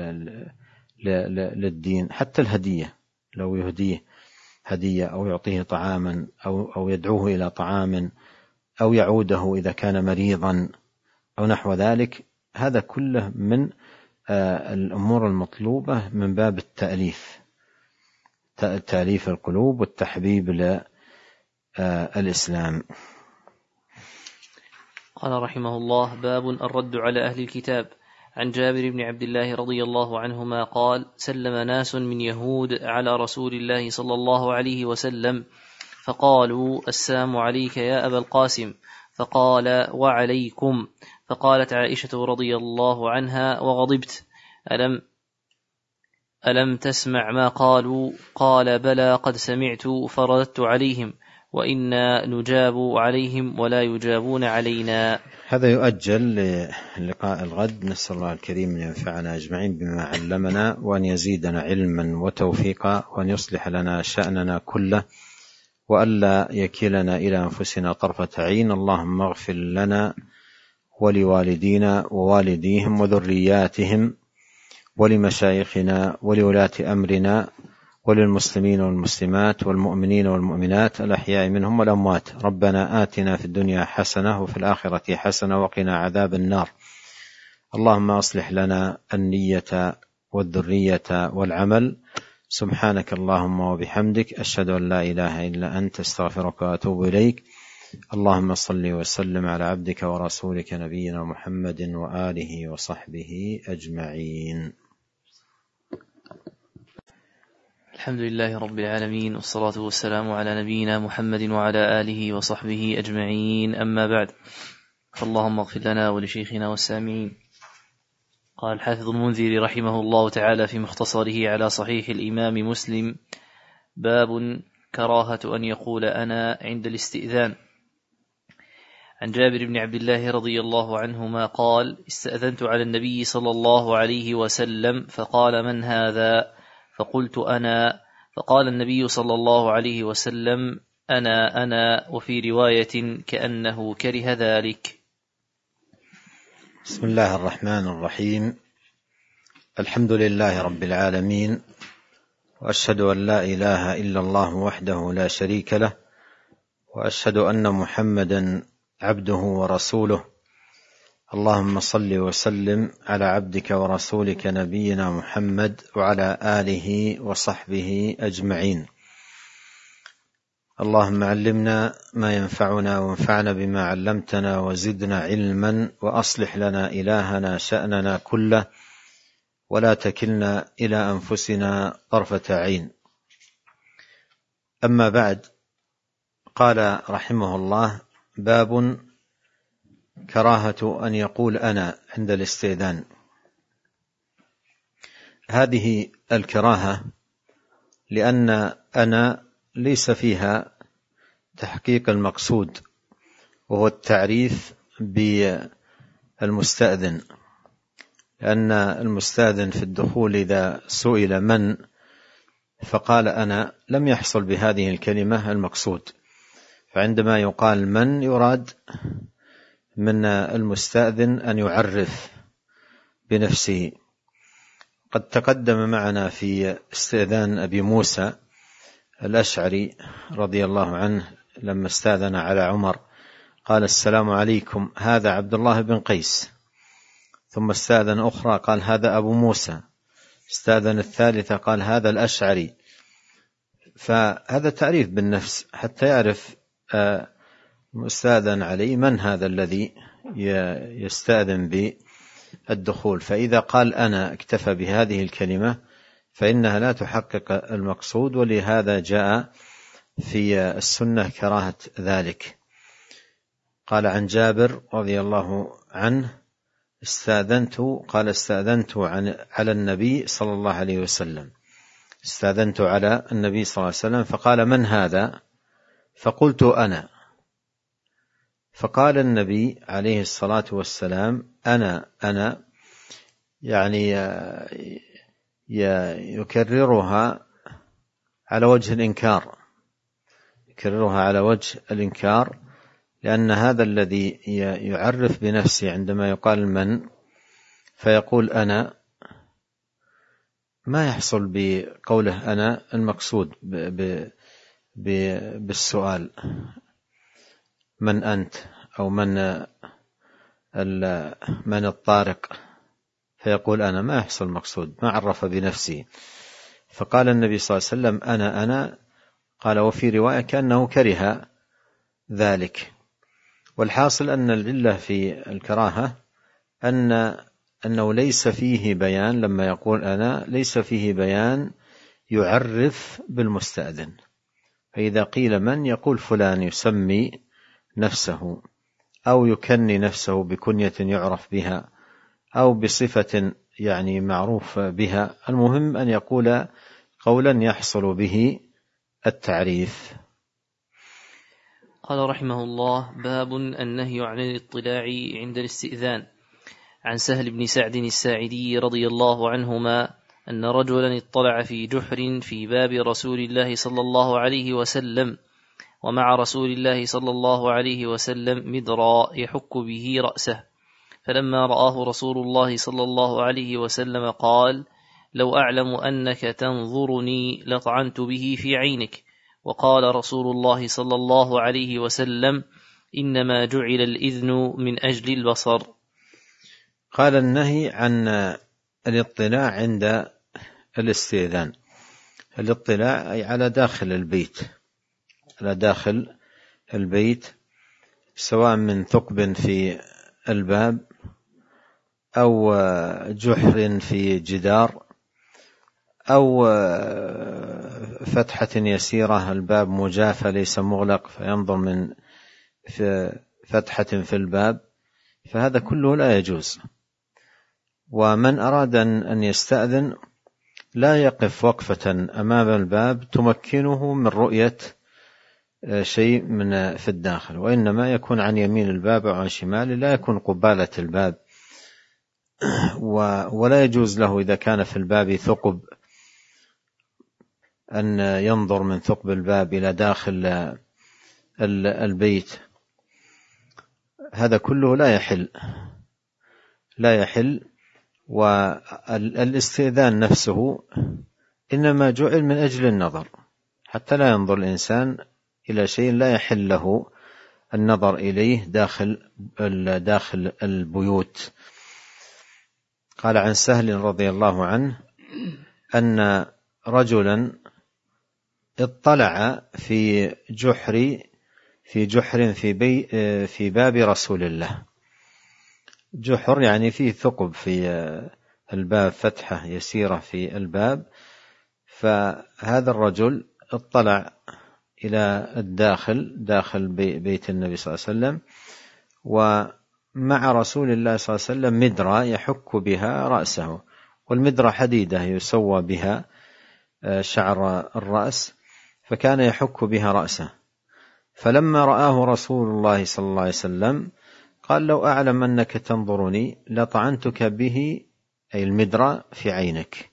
Speaker 2: للدين. حتى الهدية، لو يهديه هدية أو يعطيه طعاما أو أو يدعوه إلى طعام أو يعوده إذا كان مريضا أو نحو ذلك، هذا كله من الأمور المطلوبة من باب التأليف، تأليف القلوب والتحبيب للإسلام.
Speaker 1: قال رحمه الله: باب الرد على أهل الكتاب. عن جابر بن عبد الله رضي الله عنهما قال: سلم ناس من يهود على رسول الله صلى الله عليه وسلم فقالوا: السلام عليك يا أبا القاسم، فقال: وعليكم. فقالت عائشة رضي الله عنها وغضبت: ألم ألم تسمع ما قالوا؟ قال: بلى قد سمعت، فرددت عليهم، وإنا نجاب عليهم ولا يجابون علينا.
Speaker 2: هذا يؤجل للقاء الغد. نسأل الله الكريم أن ينفعنا أجمعين بما علمنا، وأن يزيدنا علما وتوفيقا، وأن يصلح لنا شأننا كله، وألا يكلنا إلى أنفسنا طرفة عين. اللهم اغفر لنا ولوالدينا ووالديهم وذرياتهم ولمشايخنا ولولاة أمرنا وللمسلمين والمسلمات والمؤمنين والمؤمنات الأحياء منهم والأموات. ربنا آتنا في الدنيا حسنة وفي الآخرة حسنة وقنا عذاب النار. اللهم أصلح لنا النية والذرية والعمل. سبحانك اللهم وبحمدك، أشهد أن لا إله إلا أنت، استغفرك وأتوب إليك. اللهم صل وسلم على عبدك ورسولك نبينا محمد وآله وصحبه أجمعين.
Speaker 1: الحمد لله رب العالمين، والصلاة والسلام على نبينا محمد وعلى آله وصحبه أجمعين، أما بعد، فاللهم اغفر لنا ولشيخنا والسامعين. قال الحافظ المنذري رحمه الله تعالى في مختصره على صحيح الإمام مسلم: باب كراهة أن يقول أنا عند الاستئذان. عن جابر بن عبد الله رضي الله عنهما قال: استأذنت على النبي صلى الله عليه وسلم فقال: من هذا؟ فقلت: أنا. فقال النبي صلى الله عليه وسلم: أنا أنا، وفي رواية كأنه كره ذلك.
Speaker 2: بسم الله الرحمن الرحيم. الحمد لله رب العالمين، وأشهد أن لا إله إلا الله وحده لا شريك له، وأشهد أن محمدا عبده ورسوله. اللهم صل وسلم على عبدك ورسولك نبينا محمد وعلى آله وصحبه أجمعين. اللهم علمنا ما ينفعنا وانفعنا بما علمتنا وزدنا علما، وأصلح لنا إلهنا شأننا كله، ولا تكلنا إلى أنفسنا طرفة عين. أما بعد، قال رحمه الله: باب كراهة أن يقول أنا عند الاستئذان. هذه الكراهة لأن أنا ليس فيها تحقيق المقصود، وهو التعريف بالمستأذن، لأن المستأذن في الدخول إذا سئل من فقال أنا لم يحصل بهذه الكلمة المقصود. فعندما يقال من، يراد من المستأذن أن يعرف بنفسه. قد تقدم معنا في استئذان أبي موسى الأشعري رضي الله عنه لما استأذن على عمر قال: السلام عليكم، هذا عبد الله بن قيس. ثم استأذن أخرى قال: هذا أبو موسى. استأذن الثالثة قال: هذا الأشعري. فهذا تعريف بالنفس حتى يعرف مستأذن عليه من هذا الذي يستأذن بالدخول. فإذا قال أنا اكتفى بهذه الكلمة فإنها لا تحقق المقصود، ولهذا جاء في السنة كراهة ذلك. قال عن جابر رضي الله عنه: استأذنت قال استأذنت على النبي صلى الله عليه وسلم استأذنت على النبي صلى الله عليه وسلم فقال: من هذا؟ فقلت: أنا. فقال النبي عليه الصلاة والسلام: أنا أنا، يعني يكررها على وجه الإنكار، يكررها على وجه الإنكار، لأن هذا الذي يعرف بنفسه عندما يقال من فيقول أنا، ما يحصل بقوله أنا المقصود بالسؤال من أنت أو من من الطارق، فيقول أنا، ما يحصل مقصود، ما عرف بنفسه. فقال النبي صلى الله عليه وسلم أنا أنا قال وفي رواية كأنه كره ذلك. والحاصل أن العلة في الكراهة أن أنه ليس فيه بيان، لما يقول أنا ليس فيه بيان يعرف بالمستأذن. فإذا قيل من، يقول فلان، يسمي نفسه أو يكني نفسه بكنية يعرف بها أو بصفة يعني معروف بها، المهم أن يقول قولا يحصل به التعريف.
Speaker 1: قال رحمه الله: باب النهي عن الاطلاع عند الاستئذان. عن سهل بن سعد الساعدي رضي الله عنهما أن رجلا اطلع في جحر في باب رسول الله صلى الله عليه وسلم، ومع رسول الله صلى الله عليه وسلم مدرا يحك به رأسه، فلما رآه رسول الله صلى الله عليه وسلم قال: لو أعلم أنك تنظرني لطعنت به في عينك. وقال رسول الله صلى الله عليه وسلم: إنما جعل الإذن من أجل البصر.
Speaker 2: قال النهي عن الاطلاع عند الاستئذان. الاطلاع أي على داخل البيت، على داخل البيت، سواء من ثقب في الباب أو جحر في جدار أو فتحة يسيرة، الباب مجافة ليس مغلق فينظر من فتحة في الباب، فهذا كله لا يجوز. ومن أراد أن يستأذن لا يقف وقفة أمام الباب تمكنه من رؤية شيء من في الداخل، وإنما يكون عن يمين الباب أو عن شماله، لا يكون قبالة الباب. ولا يجوز له إذا كان في الباب ثقب أن ينظر من ثقب الباب إلى داخل البيت، هذا كله لا يحل لا يحل. والاستئذان نفسه إنما جعل من أجل النظر، حتى لا ينظر الإنسان إلى شيء لا يحل له النظر إليه داخل داخل البيوت. قال عن سهل رضي الله عنه أن رجلا اطلع في جحر في جحر في بي في باب رسول الله. جحر يعني فيه ثقب في الباب، فتحة يسيرة في الباب، فهذا الرجل اطلع إلى الداخل داخل بيت النبي صلى الله عليه وسلم، ومع رسول الله صلى الله عليه وسلم مدرة يحك بها رأسه، والمدرة حديدة يسوى بها شعر الرأس، فكان يحك بها رأسه. فلما رآه رسول الله صلى الله عليه وسلم قال: لو أعلم أنك تنظرني لطعنتك به، أي المدرة، في عينك.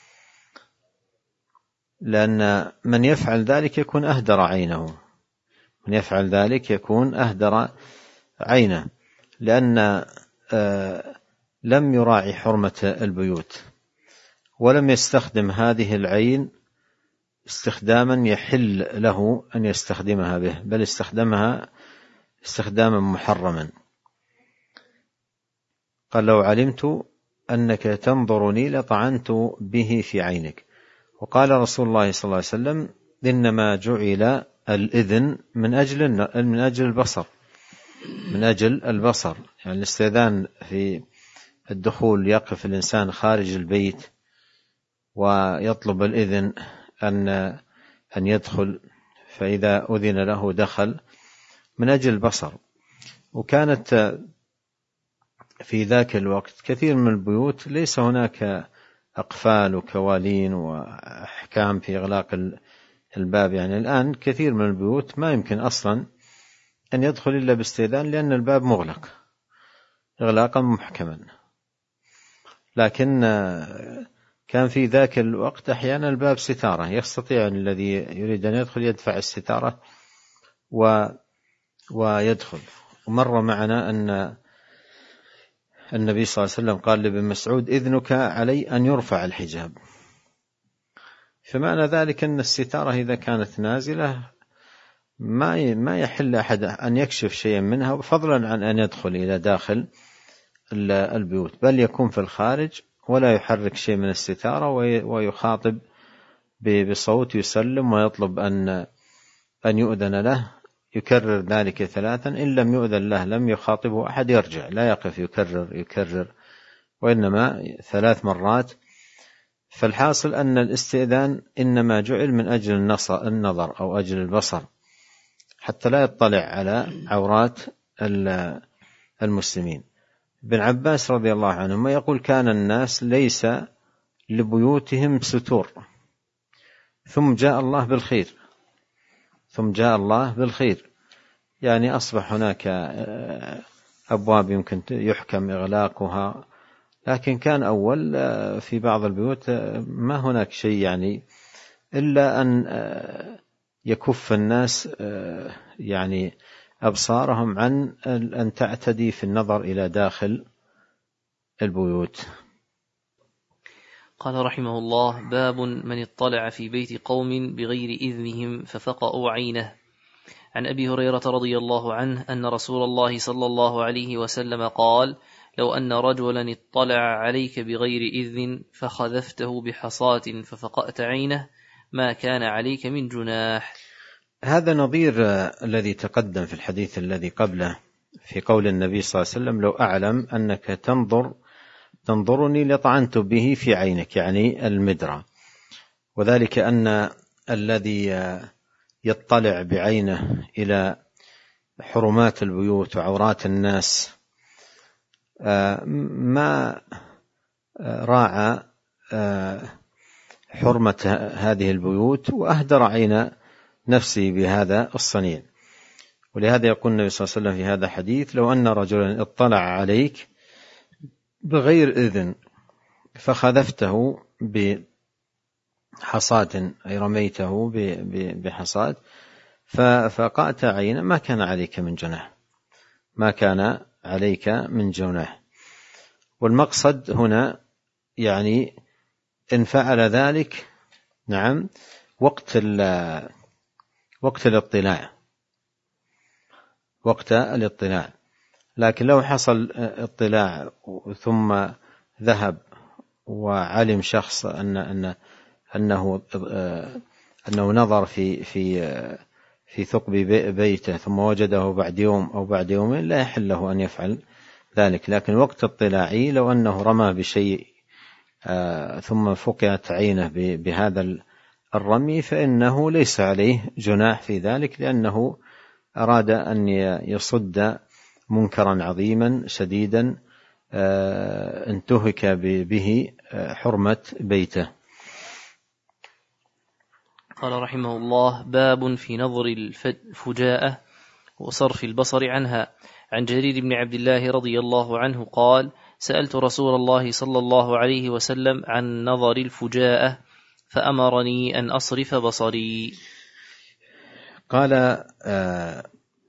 Speaker 2: لأن من يفعل ذلك يكون أهدر عينه، من يفعل ذلك يكون أهدر عينه، لأن لم يراعي حرمة البيوت، ولم يستخدم هذه العين استخداما يحل له أن يستخدمها به، بل استخدمها استخداما محرما. قال: لو علمت أنك تنظرني لطعنت به في عينك. وقال رسول الله صلى الله عليه وسلم: إنما جعل الإذن من أجل من أجل البصر، من أجل البصر. يعني الاستئذان في الدخول، يقف الإنسان خارج البيت ويطلب الإذن أن أن يدخل، فإذا أذن له دخل من أجل البصر. وكانت في ذاك الوقت كثير من البيوت ليس هناك أقفال وكوالين وأحكام في إغلاق الباب. يعني الآن كثير من البيوت ما يمكن أصلا أن يدخل إلا باستئذان، لأن الباب مغلق إغلاقا محكما. لكن كان في ذاك الوقت أحيانا الباب ستارة، يستطيع الذي يريد أن يدخل يدفع الستارة و ويدخل. ومر معنا أن النبي صلى الله عليه وسلم قال لابن مسعود: إذنك علي أن يرفع الحجاب. فمعنى ذلك أن الستارة إذا كانت نازلة ما ما يحل أحد أن يكشف شيئا منها، فضلا عن أن يدخل إلى داخل البيوت، بل يكون في الخارج ولا يحرك شيء من الستارة ويخاطب بصوت يسلم ويطلب أن أن يؤذن له، يكرر ذلك ثلاثا، إن لم يؤذن له لم يخاطبه أحد يرجع، لا يقف يكرر يكرر وإنما ثلاث مرات. فالحاصل أن الاستئذان إنما جعل من أجل النظر أو أجل البصر، حتى لا يطلع على عورات المسلمين. ابن عباس رضي الله عنهما يقول: كان الناس ليس لبيوتهم ستور، ثم جاء الله بالخير ثم جاء الله بالخير يعني أصبح هناك أبواب يمكن يحكم إغلاقها، لكن كان أول في بعض البيوت ما هناك شيء يعني إلا أن يكف الناس يعني أبصارهم عن أن تعتدي في النظر إلى داخل البيوت.
Speaker 1: قال رحمه الله: باب من اطلع في بيت قوم بغير إذنهم ففقأوا عينه. عن أبي هريرة رضي الله عنه أن رسول الله صلى الله عليه وسلم قال: لو أن رجلا اطلع عليك بغير إذن فخذفته بحصاة ففقأت عينه ما كان عليك من جناح.
Speaker 2: هذا نظير الذي تقدم في الحديث الذي قبله في قول النبي صلى الله عليه وسلم: لو أعلم أنك تنظر تنظرني لطعنت به في عينك، يعني المدرة. وذلك أن الذي يطلع بعينه إلى حرمات البيوت وعورات الناس ما راعى حرمة هذه البيوت وأهدر عين نفسه بهذا الصنيع. ولهذا يقول النبي صلى الله عليه وسلم في هذا الحديث: لو أن رجلا اطلع عليك بغير إذن فخذفته بحصاة، أي رميته بحصاة ففقأت عينه ما كان عليك من جناح ما كان عليك من جناح. والمقصد هنا يعني إن فعل ذلك نعم وقت وقت الاطلاع وقت الاطلاع لكن لو حصل اطلاع ثم ذهب وعلم شخص أن أن أنه أنه نظر في في في ثقب بيته ثم وجده بعد يوم أو بعد يومين لا يحل له أن يفعل ذلك. لكن وقت اطلاعي لو أنه رمى بشيء ثم فقئت عينه بهذا الرمي فإنه ليس عليه جناح في ذلك، لأنه أراد أن يصد منكرا عظيما شديدا انتهك به حرمة بيته.
Speaker 1: قال رحمه الله: باب في نظر الفجاءة وصرف البصر عنها. عن جرير بن عبد الله رضي الله عنه قال: سألت رسول الله صلى الله عليه وسلم عن نظر الفجاءة فأمرني أن أصرف بصري.
Speaker 2: قال آه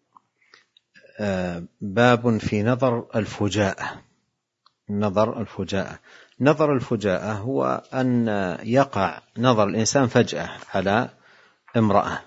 Speaker 2: آه باب في نظر الفجاءة. نظر الفجاءة نظر الفجاءة هو أن يقع نظر الإنسان فجأة على امرأة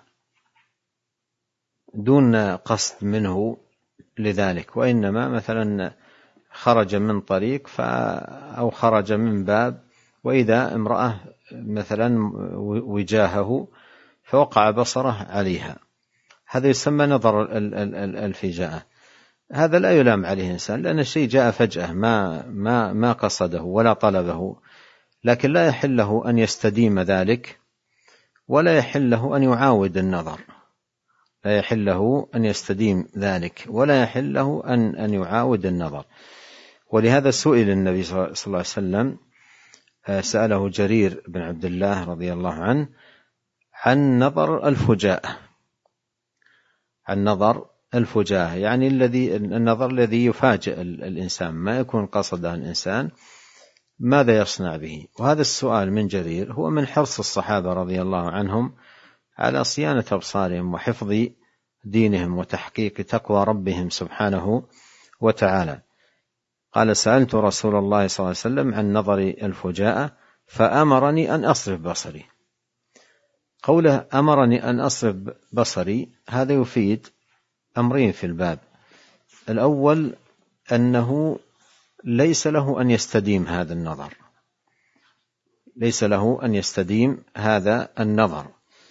Speaker 2: دون قصد منه لذلك، وإنما مثلا خرج من طريق أو خرج من باب وإذا امرأة مثلا وجاهه فوقع بصره عليها، هذا يسمى نظر الفجاءة. هذا لا يلام عليه إنسان لأن الشيء جاء فجأة ما ما ما قصده ولا طلبه، لكن لا يحل له أن يستديم ذلك ولا يحل له أن يعاود النظر، لا يحل له أن يستديم ذلك ولا يحل له أن أن يعاود النظر. ولهذا سئل النبي صلى الله عليه وسلم، سأله جرير بن عبد الله رضي الله عنه عن نظر الفجاءة، عن نظر الفجاءة يعني الذي النظر الذي يفاجئ الإنسان ما يكون قصده الإنسان، ماذا يصنع به؟ وهذا السؤال من جرير هو من حرص الصحابة رضي الله عنهم على صيانة أبصارهم وحفظ دينهم وتحقيق تقوى ربهم سبحانه وتعالى. قال سألت رسول الله صلى الله عليه وسلم عن نظر الفجاءة فأمرني أن أصرف بصري. قوله أمرني أن أصرف بصري هذا يفيد أمرين في الباب. الأول أنه ليس له أن يستديم هذا النظر، ليس له أن يستديم هذا النظر،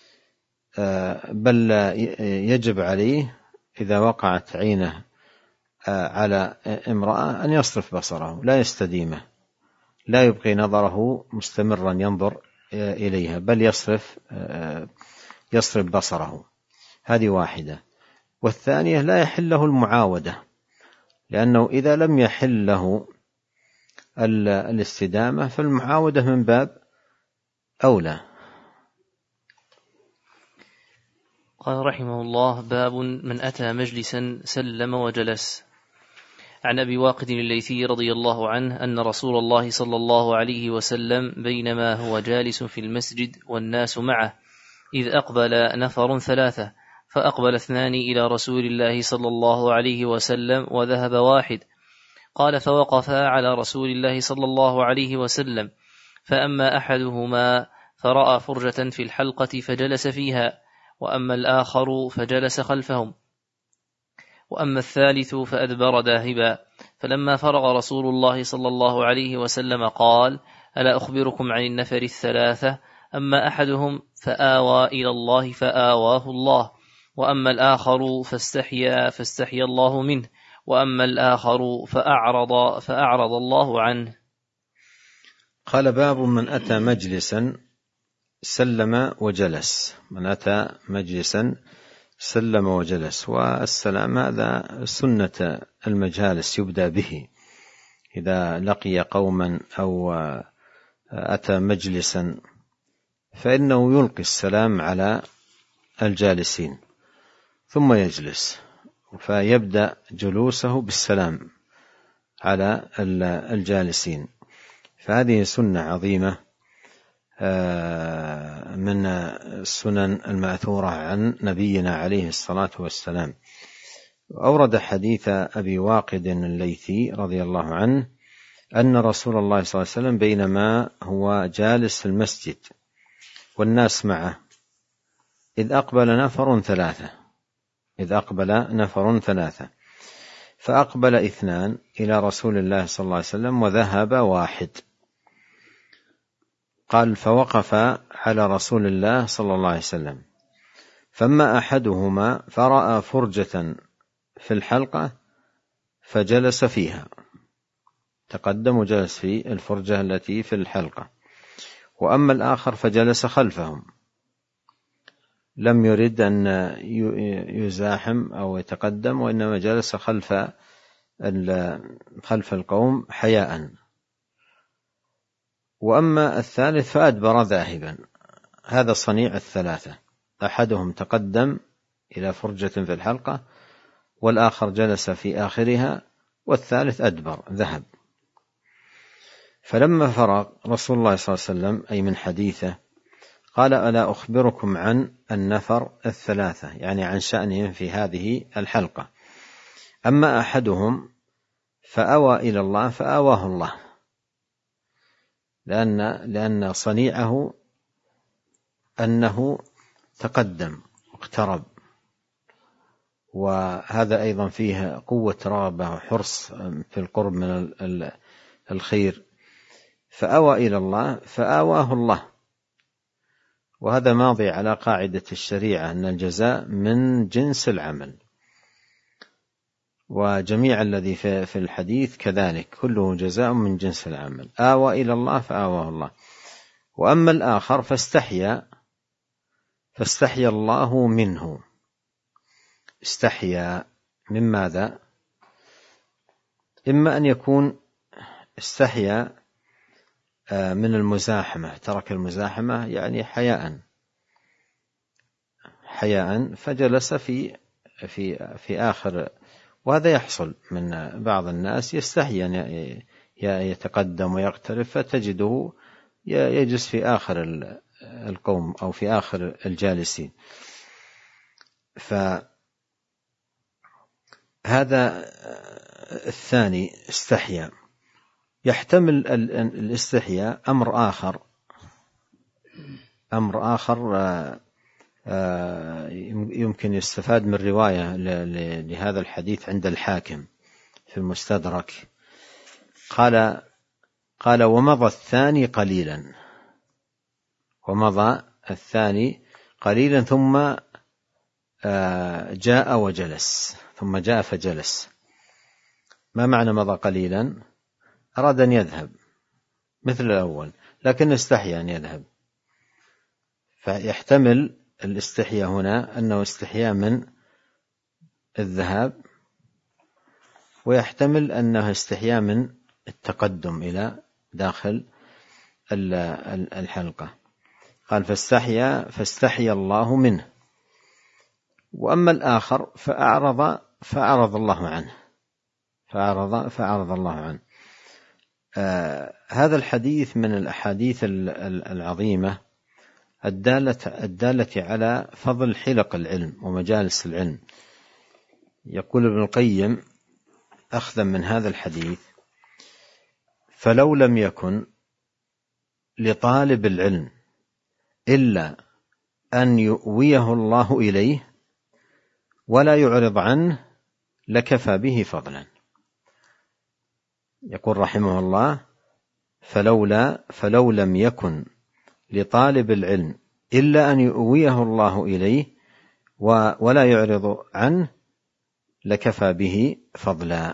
Speaker 2: بل يجب عليه إذا وقعت عينه على امرأة أن يصرف بصره، لا يستديمه، لا يبقي نظره مستمرا ينظر إليها، بل يصرف يصرف بصره. هذه واحدة. والثانية لا يحل له المعاودة، لأنه إذا لم يحل له الاستدامة فالمعاودة من باب أولى.
Speaker 1: قال رحمه الله: باب من أتى مجلسا سلم وجلس. عن أبي واقد الليثي رضي الله عنه أن رسول الله صلى الله عليه وسلم بينما هو جالس في المسجد والناس معه إذ أقبل نفر ثلاثة، فأقبل اثنان إلى رسول الله صلى الله عليه وسلم وذهب واحد. قال: فوقفا على رسول الله صلى الله عليه وسلم، فأما أحدهما فرأى فرجة في الحلقة فجلس فيها، وأما الآخر فجلس خلفهم، وأما الثالث فأدبر ذاهبا. فلما فرغ رسول الله صلى الله عليه وسلم قال: ألا أخبركم عن النفر الثلاثة؟ أما أحدهم فآوى إلى الله فآواه الله، وأما الآخر فاستحيا فاستحيا الله منه، وأما الآخر فأعرض فأعرض الله عنه.
Speaker 2: قال: باب من أتى مجلسا سلم وجلس. من أتى مجلسا سلم وجلس. والسلام هذا سنة المجالس يبدأ به إذا لقي قوما أو أتى مجلسا، فإنه يلقي السلام على الجالسين ثم يجلس، فيبدأ جلوسه بالسلام على الجالسين. فهذه سنة عظيمة من السنن المأثورة عن نبينا عليه الصلاة والسلام. أورد حديث أبي واقد الليثي رضي الله عنه أن رسول الله صلى الله عليه وسلم بينما هو جالس في المسجد والناس معه إذ أقبل نفر ثلاثة إذ أقبل نفر ثلاثة فأقبل اثنان إلى رسول الله صلى الله عليه وسلم وذهب واحد. قال: فوقف على رسول الله صلى الله عليه وسلم، فما أحدهما فرأى فرجة في الحلقة فجلس فيها، تقدم وجلس في الفرجة التي في الحلقة، وأما الآخر فجلس خلفهم، لم يرد أن يزاحم أو يتقدم، وإنما جلس خلف خلف القوم حياء. وأما الثالث فأدبر ذاهبا. هذا صنيع الثلاثة، أحدهم تقدم إلى فرجة في الحلقة، والآخر جلس في آخرها، والثالث أدبر ذهب. فلما فرغ رسول الله صلى الله عليه وسلم أي من حديثه قال: ألا أخبركم عن النفر الثلاثة، يعني عن شأنهم في هذه الحلقة. أما أحدهم فأوى إلى الله فآواه الله، لأن لأن صنيعه أنه تقدم واقترب، وهذا أيضا فيه قوة رغبة وحرص في القرب من الخير. فأوى إلى الله فآواه الله، وهذا ماضي على قاعدة الشريعة أن الجزاء من جنس العمل، وجميع الذي في الحديث كذلك كله جزاء من جنس العمل. آوى إلى الله فآواه الله. وأما الآخر فاستحيا فاستحيا الله منه. استحيا من ماذا؟ إما أن يكون استحيا من المزاحمة، ترك المزاحمة يعني حياء حياء فجلس في في في آخر. وهذا يحصل من بعض الناس، يستحي أن يتقدم ويقترب فتجده يجلس في آخر القوم أو في آخر الجالسين. فهذا الثاني استحيا، يحتمل الاستحياء أمر آخر أمر آخر يمكن يستفاد من رواية لهذا الحديث عند الحاكم في المستدرك. قال قال ومضى الثاني قليلا ومضى الثاني قليلا ثم جاء وجلس ثم جاء فجلس. ما معنى مضى قليلا؟ أراد أن يذهب مثل الأول لكن استحيا أن يذهب، فيحتمل الاستحياء هنا أنه استحياء من الذهاب، ويحتمل أنه استحياء من التقدم إلى داخل الحلقة. قال فاستحيا فاستحيا الله منه. وأما الآخر فأعرض فأعرض الله عنه فأعرض فأعرض الله عنه. آه هذا الحديث من الأحاديث العظيمة الدالة, الدالة على فضل حلق العلم ومجالس العلم. يقول ابن القيم أخذا من هذا الحديث: فلو لم يكن لطالب العلم إلا أن يؤويه الله إليه ولا يعرض عنه لكفى به فضلا. يقول رحمه الله: فلولا فلو لم يكن لطالب العلم إلا أن يؤويه الله إليه ولا يعرض عنه لكفى به فضلا.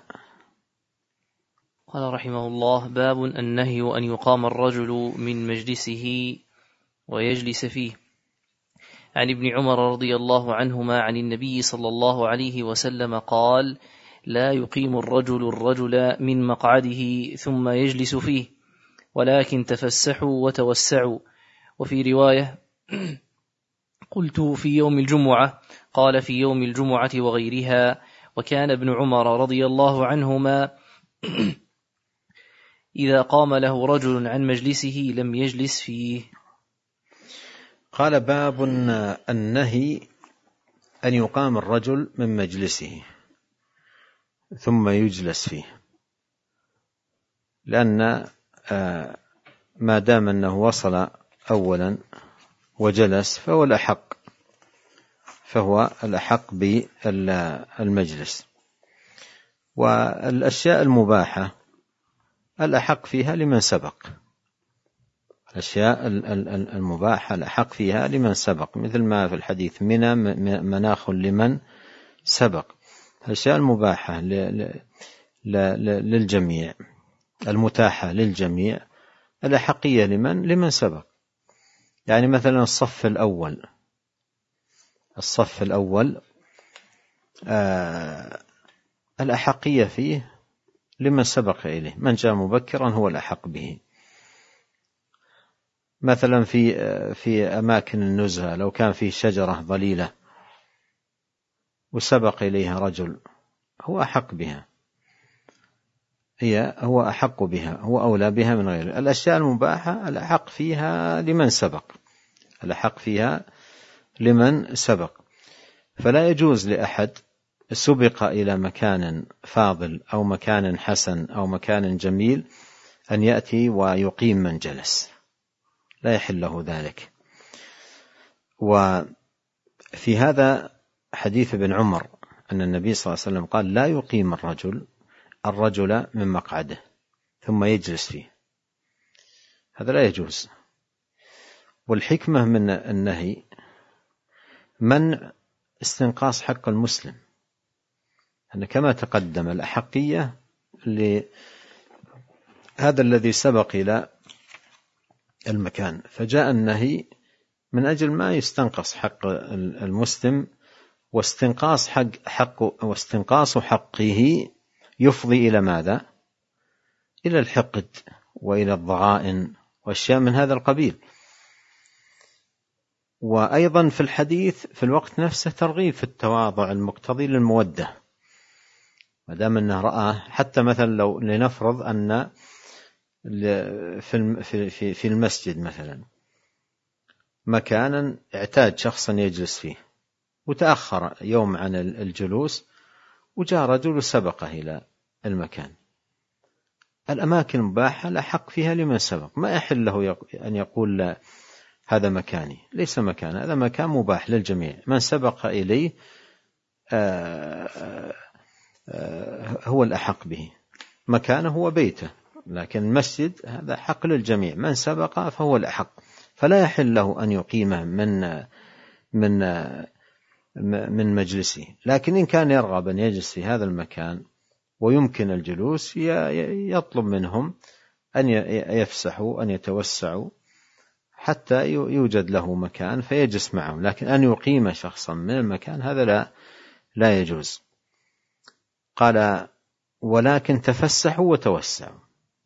Speaker 1: قال رحمه الله: باب النهي أن يقام الرجل من مجلسه ويجلس فيه. عن ابن عمر رضي الله عنهما عن النبي صلى الله عليه وسلم قال: لا يقيم الرجل الرجل من مقعده ثم يجلس فيه، ولكن تفسحوا وتوسعوا. وفي رواية: قلت في يوم الجمعة، قال في يوم الجمعة وغيرها. وكان ابن عمر رضي الله عنهما إذا قام له رجل عن مجلسه لم يجلس فيه.
Speaker 2: قال: باب النهي أن يقام الرجل من مجلسه ثم يجلس فيه، لأن ما دام أنه وصل أولا وجلس فهو الأحق فهو الأحق بالمجلس. والأشياء المباحة الأحق فيها لمن سبق، الأشياء المباحة الأحق فيها لمن سبق، مثل ما في الحديث: منى مناخ لمن سبق. الأشياء المباحة للجميع المتاحة للجميع الأحقية لمن لمن سبق. يعني مثلا الصف الأول الصف الأول آه الأحقية فيه لمن سبق إليه، من جاء مبكرا هو الأحق به. مثلا في في أماكن النزهة لو كان فيه شجرة ظليلة وسبق إليها رجل هو أحق بها، هي هو أحق بها، هو أولى بها من غيره. الأشياء المباحة الأحق فيها لمن سبق الأحق فيها لمن سبق. فلا يجوز لأحد سبق إلى مكان فاضل أو مكان حسن أو مكان جميل أن يأتي ويقيم من جلس، لا يحل له ذلك. وفي هذا حديث ابن عمر أن النبي صلى الله عليه وسلم قال: لا يقيم الرجل الرجل من مقعده ثم يجلس فيه، هذا لا يجوز. والحكمة من النهي منع استنقاص حق المسلم، أن كما تقدم الأحقية لهذا الذي سبق إلى المكان، فجاء النهي من أجل ما يستنقص حق المسلم، واستنقاص حق حق واستنقاص حقه يفضي إلى ماذا؟ إلى الحقد وإلى الضغائن وأشياء من هذا القبيل. وأيضا في الحديث في الوقت نفسه ترغيب في التواضع المقتضي للمودة، ما دام أنه رأى، حتى مثلا لو لنفرض أن في في في المسجد مثلا مكانا اعتاد شخصا يجلس فيه وتأخر يوم عن الجلوس، وجاء رجل سبقه إلى المكان. الأماكن المباحة لا حق فيها لمن سبق، ما يحل له أن يقول لا هذا مكاني، ليس مكان، هذا مكان مباح للجميع، من سبق إليه هو الأحق به، مكانه هو بيته، لكن المسجد هذا حق للجميع، من سبق فهو الأحق، فلا يحل له أن يقيمه من من من مجلسه. لكن إن كان يرغب أن يجلس في هذا المكان ويمكن الجلوس يطلب منهم أن يفسحوا، أن يتوسعوا حتى يوجد له مكان فيجلس معهم، لكن أن يقيم شخصا من المكان هذا لا لا يجوز. قال ولكن تفسحوا وتوسعوا،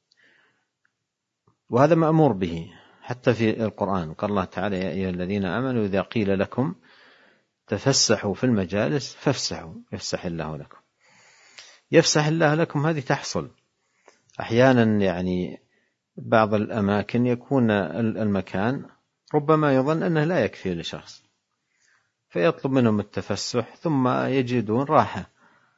Speaker 2: وهذا مأمور به حتى في القرآن، قال الله تعالى يا أيها الذين آمنوا إذا قيل لكم تفسحوا في المجالس فافسحوا يفسح الله لكم. يفسح الله لكم هذه تحصل أحيانا، يعني بعض الأماكن يكون المكان ربما يظن أنه لا يكفي لشخص فيطلب منهم التفسح ثم يجدون راحة،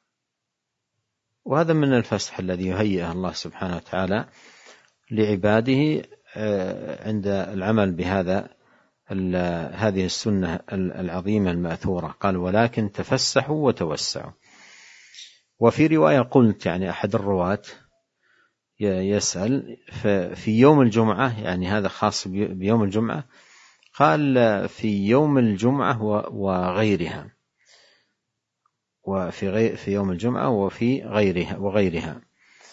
Speaker 2: وهذا من الفسح الذي يهيئه الله سبحانه وتعالى لعباده عند العمل بهذا هذه السنة العظيمة المأثورة. قال ولكن تفسحوا وتوسعوا. وفي رواية قلت، يعني أحد الرواة يسأل في يوم الجمعة، يعني هذا خاص بيوم الجمعة، قال في يوم الجمعة وغيرها، وفي غير في يوم الجمعة وفي غيرها وغيرها.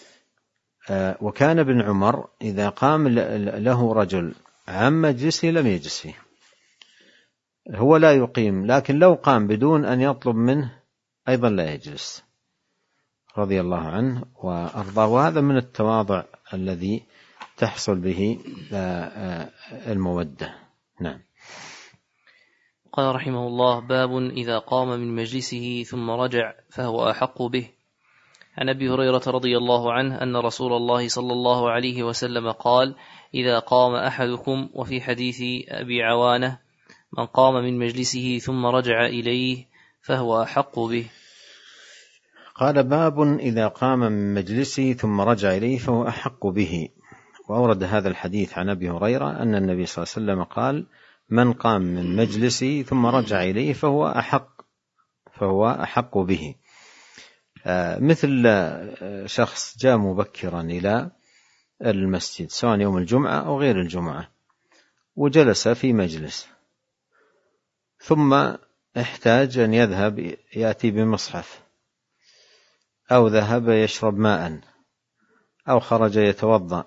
Speaker 2: وكان ابن عمر إذا قام له رجل عن مجلسه لم يجلس فيه، هو لا يقيم، لكن لو قام بدون أن يطلب منه أيضا لا يجلس، رضي الله عنه وأرضاه. وهذا من التواضع الذي تحصل به المودة. نعم.
Speaker 1: قال رحمه الله باب إذا قام من مجلسه ثم رجع فهو أحق به. عن أبي هريرة رضي الله عنه أن رسول الله صلى الله عليه وسلم قال إذا قام أحدكم، وفي حديث أبي عوانة من قام من مجلسه ثم رجع إليه فهو أحق به.
Speaker 2: قال باب إذا قام من مجلسه ثم رجع إليه فهو أحق به. وأورد هذا الحديث عن أبي هريرة أن النبي صلى الله عليه وسلم قال من قام من مجلسه ثم رجع إليه فهو أحق فهو أحق به. مثل شخص جاء مبكرا إلى المسجد سواء يوم الجمعة أو غير الجمعة وجلس في مجلس، ثم احتاج أن يذهب يأتي بمصحف، أو ذهب يشرب ماء، أو خرج يتوضأ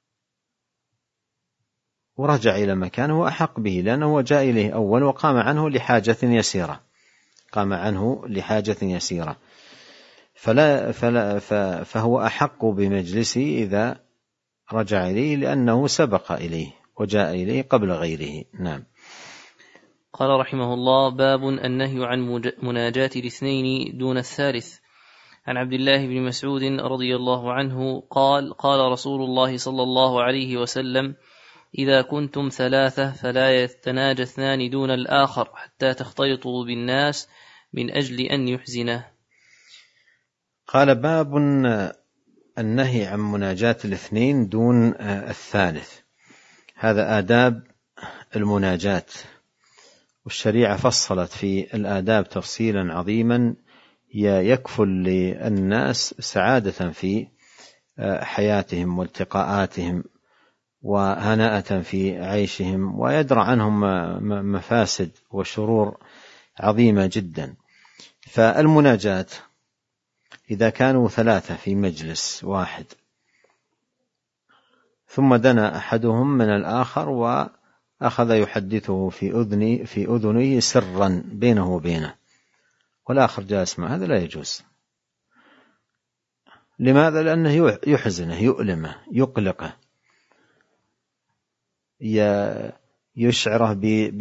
Speaker 2: ورجع إلى مكانه أحق به، لأنه جاء إليه أول وقام عنه لحاجة يسيرة قام عنه لحاجة يسيرة فلا فلا فهو أحق بمجلسه إذا رجع إليه، لأنه سبق إليه وجاء إليه قبل غيره. نعم.
Speaker 1: قال رحمه الله باب النهي عن مناجاة الاثنين دون الثالث. عن عبد الله بن مسعود رضي الله عنه قال قال رسول الله صلى الله عليه وسلم إذا كنتم ثلاثة فلا يتناجى اثنان دون الآخر حتى تختلطوا بالناس من أجل أن يحزنه.
Speaker 2: قال باب النهي عن مناجاة الاثنين دون الثالث. هذا آداب المناجاة، والشريعة فصلت في الآداب تفصيلا عظيما يكفل للناس سعادة في حياتهم والتقاءاتهم وهناءة في عيشهم، ويدرع عنهم مفاسد وشرور عظيمة جدا. فالمناجاة إذا كانوا ثلاثة في مجلس واحد ثم دنا أحدهم من الآخر وأخذ يحدثه في أذني في أذنه سرا بينه وبينه والآخر جالس معه، هذا لا يجوز. لماذا؟ لأنه يحزنه يؤلمه يقلقه يشعره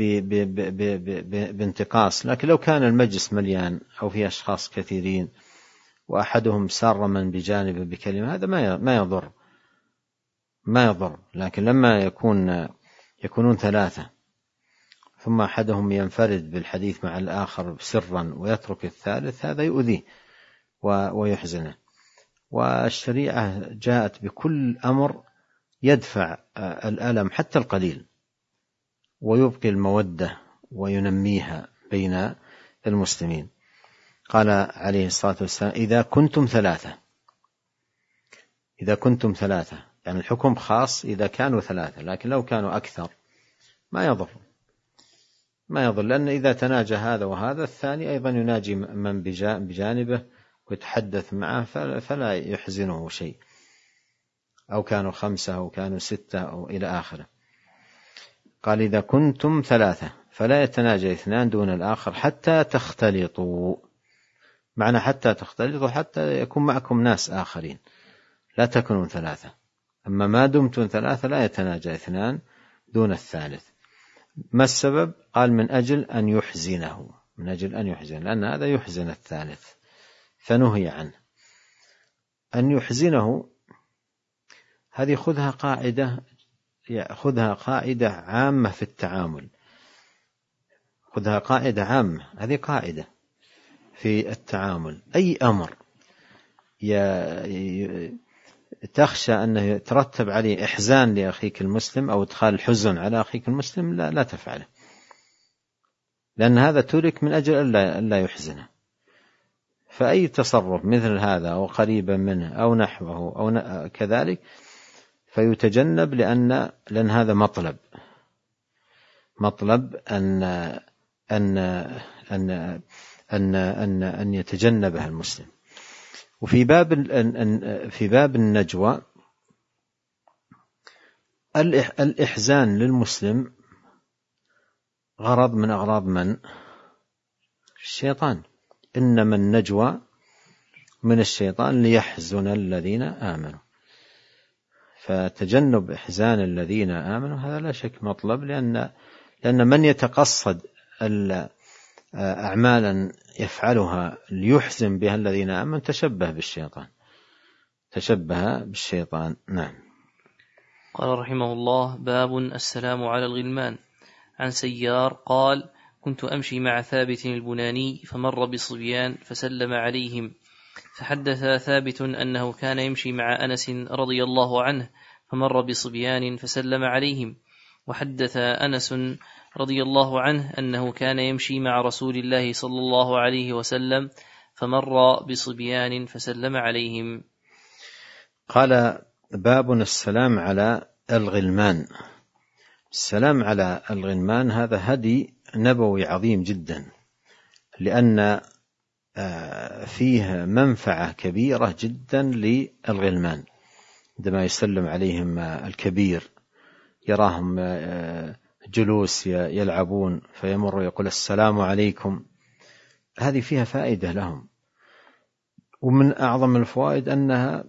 Speaker 2: بانتقاص. لكن لو كان المجلس مليان أو في أشخاص كثيرين وأحدهم سار من بجانبه بكلمة هذا ما يضر ما يضر لكن لما يكون يكونون ثلاثة ثم أحدهم ينفرد بالحديث مع الآخر سرا ويترك الثالث هذا يؤذيه ويحزنه. والشريعة جاءت بكل أمر يدفع الألم حتى القليل ويبقي المودة وينميها بين المسلمين. قال عليه الصلاة والسلام إذا كنتم ثلاثة، إذا كنتم ثلاثة يعني الحكم خاص إذا كانوا ثلاثة، لكن لو كانوا أكثر ما يضر ما يضر لأن إذا تناجى هذا وهذا الثاني أيضا يناجي من بجانبه ويتحدث معه فلا يحزنه شيء، أو كانوا خمسة أو كانوا ستة أو إلى آخره. قال إذا كنتم ثلاثة فلا يتناجى اثنان دون الآخر حتى تختلطوا، معنى حتى تختلطوا حتى يكون معكم ناس آخرين، لا تكونوا ثلاثة. أما ما دمتم ثلاثة لا يتناجى اثنان دون الثالث. ما السبب؟ قال من أجل أن يحزنه، من أجل أن يحزن، لأن هذا يحزن الثالث فنهي عنه. أن يحزنه هذه خذها قاعدة خذها قاعدة عامة في التعامل، خذها قاعدة عامة، هذه قاعدة في التعامل. أي أمر تخشى أنه يترتب عليه إحزان لأخيك المسلم أو إدخال الحزن على أخيك المسلم لا, لا تفعله، لأن هذا ترك من أجل ألا يحزنه. فأي تصرف مثل هذا أو قريبا منه أو نحوه أو كذلك فيتجنب، لأن لأن هذا مطلب مطلب أن أن أن أن أن أن يتجنبها المسلم. وفي باب في باب النجوى الإحزان للمسلم غرض من أغراض من؟ الشيطان. إنما النجوى من الشيطان ليحزن الذين آمنوا. فتجنب إحزان الذين آمنوا هذا لا شك مطلب، لأن لأن من يتقصد أعمالا يفعلها ليحزن بها الذين آمنوا تشبه بالشيطان تشبه بالشيطان. نعم.
Speaker 1: قال رحمه الله باب السلام على الغلمان. عن سيار قال كنت أمشي مع ثابت البناني فمر بصبيان فسلم عليهم، فحدث ثابت أنه كان يمشي مع أنس رضي الله عنه فمر بصبيان فسلم عليهم، وحدث أنس رضي الله عنه أنه كان يمشي مع رسول الله صلى الله عليه وسلم فمر بصبيان فسلم عليهم.
Speaker 2: قال باب السلام على الغلمان. السلام على الغلمان هذا هدي نبوي عظيم جدا، لأن فيه منفعة كبيرة جدا للغلمان. عندما يسلم عليهم الكبير يراهم جلوس يلعبون فيمر ويقول السلام عليكم، هذه فيها فائدة لهم. ومن أعظم الفوائد أنها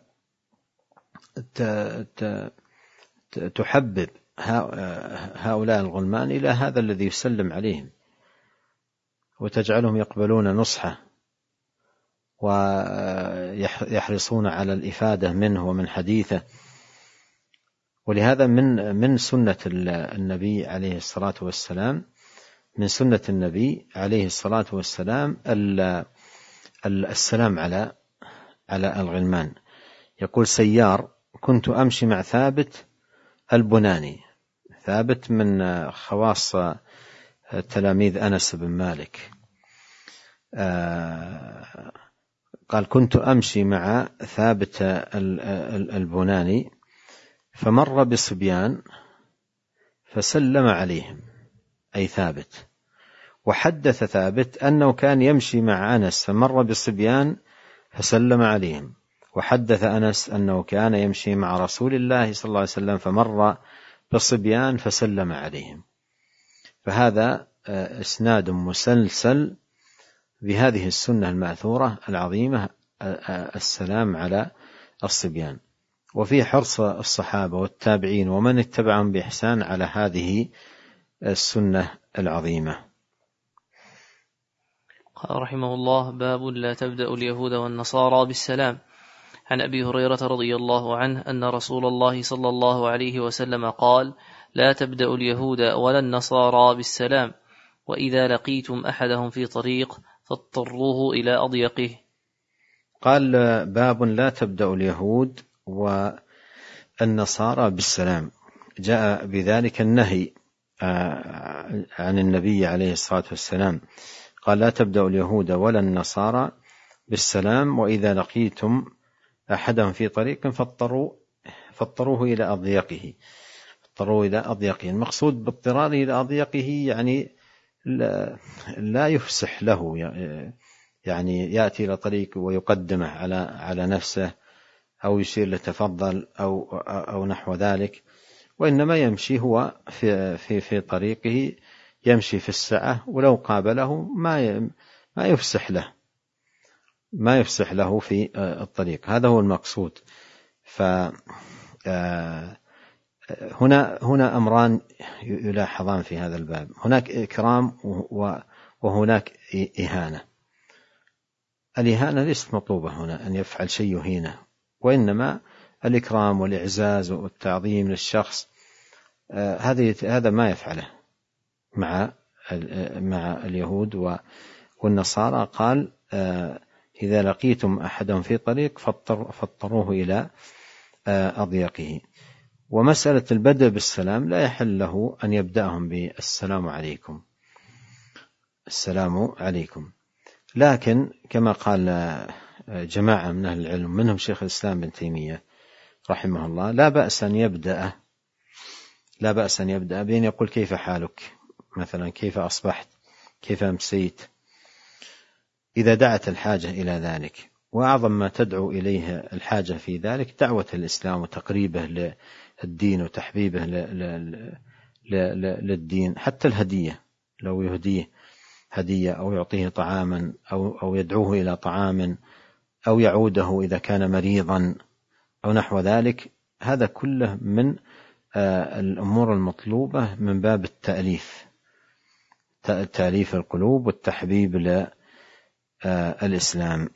Speaker 2: تحبب هؤلاء الغلمان إلى هذا الذي يسلم عليهم، وتجعلهم يقبلون نصحه ويحرصون على الإفادة منه ومن حديثه. ولهذا من من سنة النبي عليه الصلاة والسلام من سنة النبي عليه الصلاة والسلام السلام على على الغلمان. يقول سيار كنت أمشي مع ثابت البناني. ثابت من خواص تلاميذ أنس بن مالك. قال كنت أمشي مع ثابت البناني فمر بصبيان فسلم عليهم، أي ثابت. وحدث ثابت أنه كان يمشي مع أنس فمر بصبيان فسلم عليهم، وحدث أنس أنه كان يمشي مع رسول الله صلى الله عليه وسلم فمر بصبيان فسلم عليهم. فهذا إسناد مسلسل بهذه السنة المأثورة العظيمة السلام على الصبيان. وفي حرص الصحابة والتابعين ومن اتبعهم بإحسان على هذه السنة العظيمة.
Speaker 1: قال رحمه الله باب لا تبدأ اليهود والنصارى بالسلام. عن أبي هريرة رضي الله عنه أن رسول الله صلى الله عليه وسلم قال لا تبدأ اليهود ولا النصارى بالسلام، وإذا لقيتم أحدهم في طريق فاضطروه إلى أضيقه.
Speaker 2: قال باب لا تبدأ اليهود والنصارى بالسلام. جاء بذلك النهي عن النبي عليه الصلاة والسلام، قال لا تبدأ اليهود ولا النصارى بالسلام، وإذا لقيتم أحدا في طريق فاضطروا فاضطروه إلى أضيقه. اضطروا إلى أضيقه، المقصود باضطراره إلى أضيقه يعني لا, لا يفسح له، يعني يأتي إلى طريق ويقدمه على على نفسه أو يشير لتفضل أو أو نحو ذلك، وإنما يمشي هو في في في طريقه، يمشي في السعة، ولو قابله ما ما يفسح له ما يفسح له في الطريق. هذا هو المقصود. ف هنا هنا أمران يلاحظان في هذا الباب، هناك إكرام وهناك إهانة. الإهانة ليست مطلوبة هنا أن يفعل شيء يهينه، وإنما الإكرام والإعزاز والتعظيم للشخص هذا هذا ما يفعله مع مع اليهود والنصارى. قال إذا لقيتم أحدا في طريق فاضطروه إلى أضيقه. ومسألة البدء بالسلام لا يحل له أن يبدأهم بالسلام عليكم السلام عليكم، لكن كما قال جماعة من أهل العلم منهم شيخ الإسلام بن تيمية رحمه الله، لا بأس أن يبدأ لا بأس أن يبدأ بأن يقول كيف حالك مثلا، كيف أصبحت، كيف أمسيت، إذا دعت الحاجة إلى ذلك. وأعظم ما تدعو إليه الحاجة في ذلك دعوة الإسلام وتقريبه للدين وتحبيبه للدين. حتى الهدية، لو يهديه هدية أو يعطيه طعاما أو أو يدعوه إلى طعام أو يعوده إذا كان مريضا أو نحو ذلك، هذا كله من الأمور المطلوبة من باب التأليف تأليف القلوب والتحبيب للإسلام.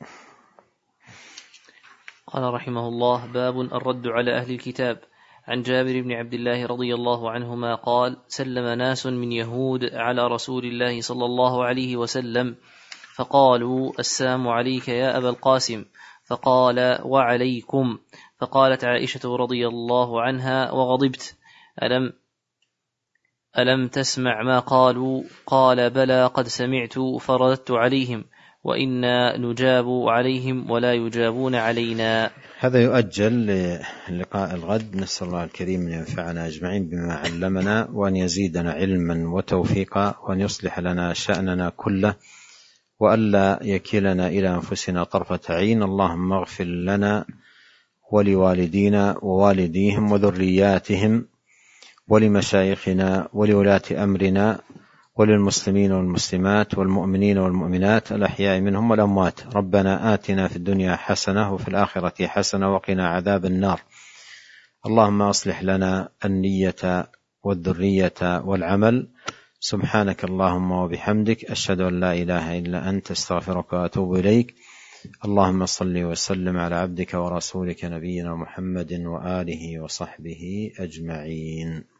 Speaker 1: قال رحمه الله: باب الرد على أهل الكتاب. عن جابر بن عبد الله رضي الله عنهما قال: سلم ناس من يهود على رسول الله صلى الله عليه وسلم فقالوا: السلام عليك يا أبا القاسم، فقال: وعليكم. فقالت عائشة رضي الله عنها: وغضبت، ألم ألم تسمع ما قالوا؟ قال: بلى قد سمعت، فرددت عليهم، وإنا نجاب عليهم ولا يجابون علينا.
Speaker 2: هذا يؤجل للقاء الغد. نسأل الله الكريم أن ينفعنا أجمعين بما علمنا، وأن يزيدنا علما وتوفيقا، وأن يصلح لنا شأننا كله، وألا يكلنا إلى أنفسنا طرفة عين. اللهم اغفر لنا ولوالدينا ووالديهم وذرياتهم ولمشايخنا ولولاة أمرنا وللمسلمين والمسلمات والمؤمنين والمؤمنات الأحياء منهم والأموات. ربنا آتنا في الدنيا حسنة وفي الآخرة حسنة وقنا عذاب النار. اللهم أصلح لنا النية والذرية والعمل. سبحانك اللهم وبحمدك، أشهد أن لا إله إلا أنت، استغفرك وأتوب إليك. اللهم صل وسلم على عبدك ورسولك نبينا محمد وآله وصحبه أجمعين.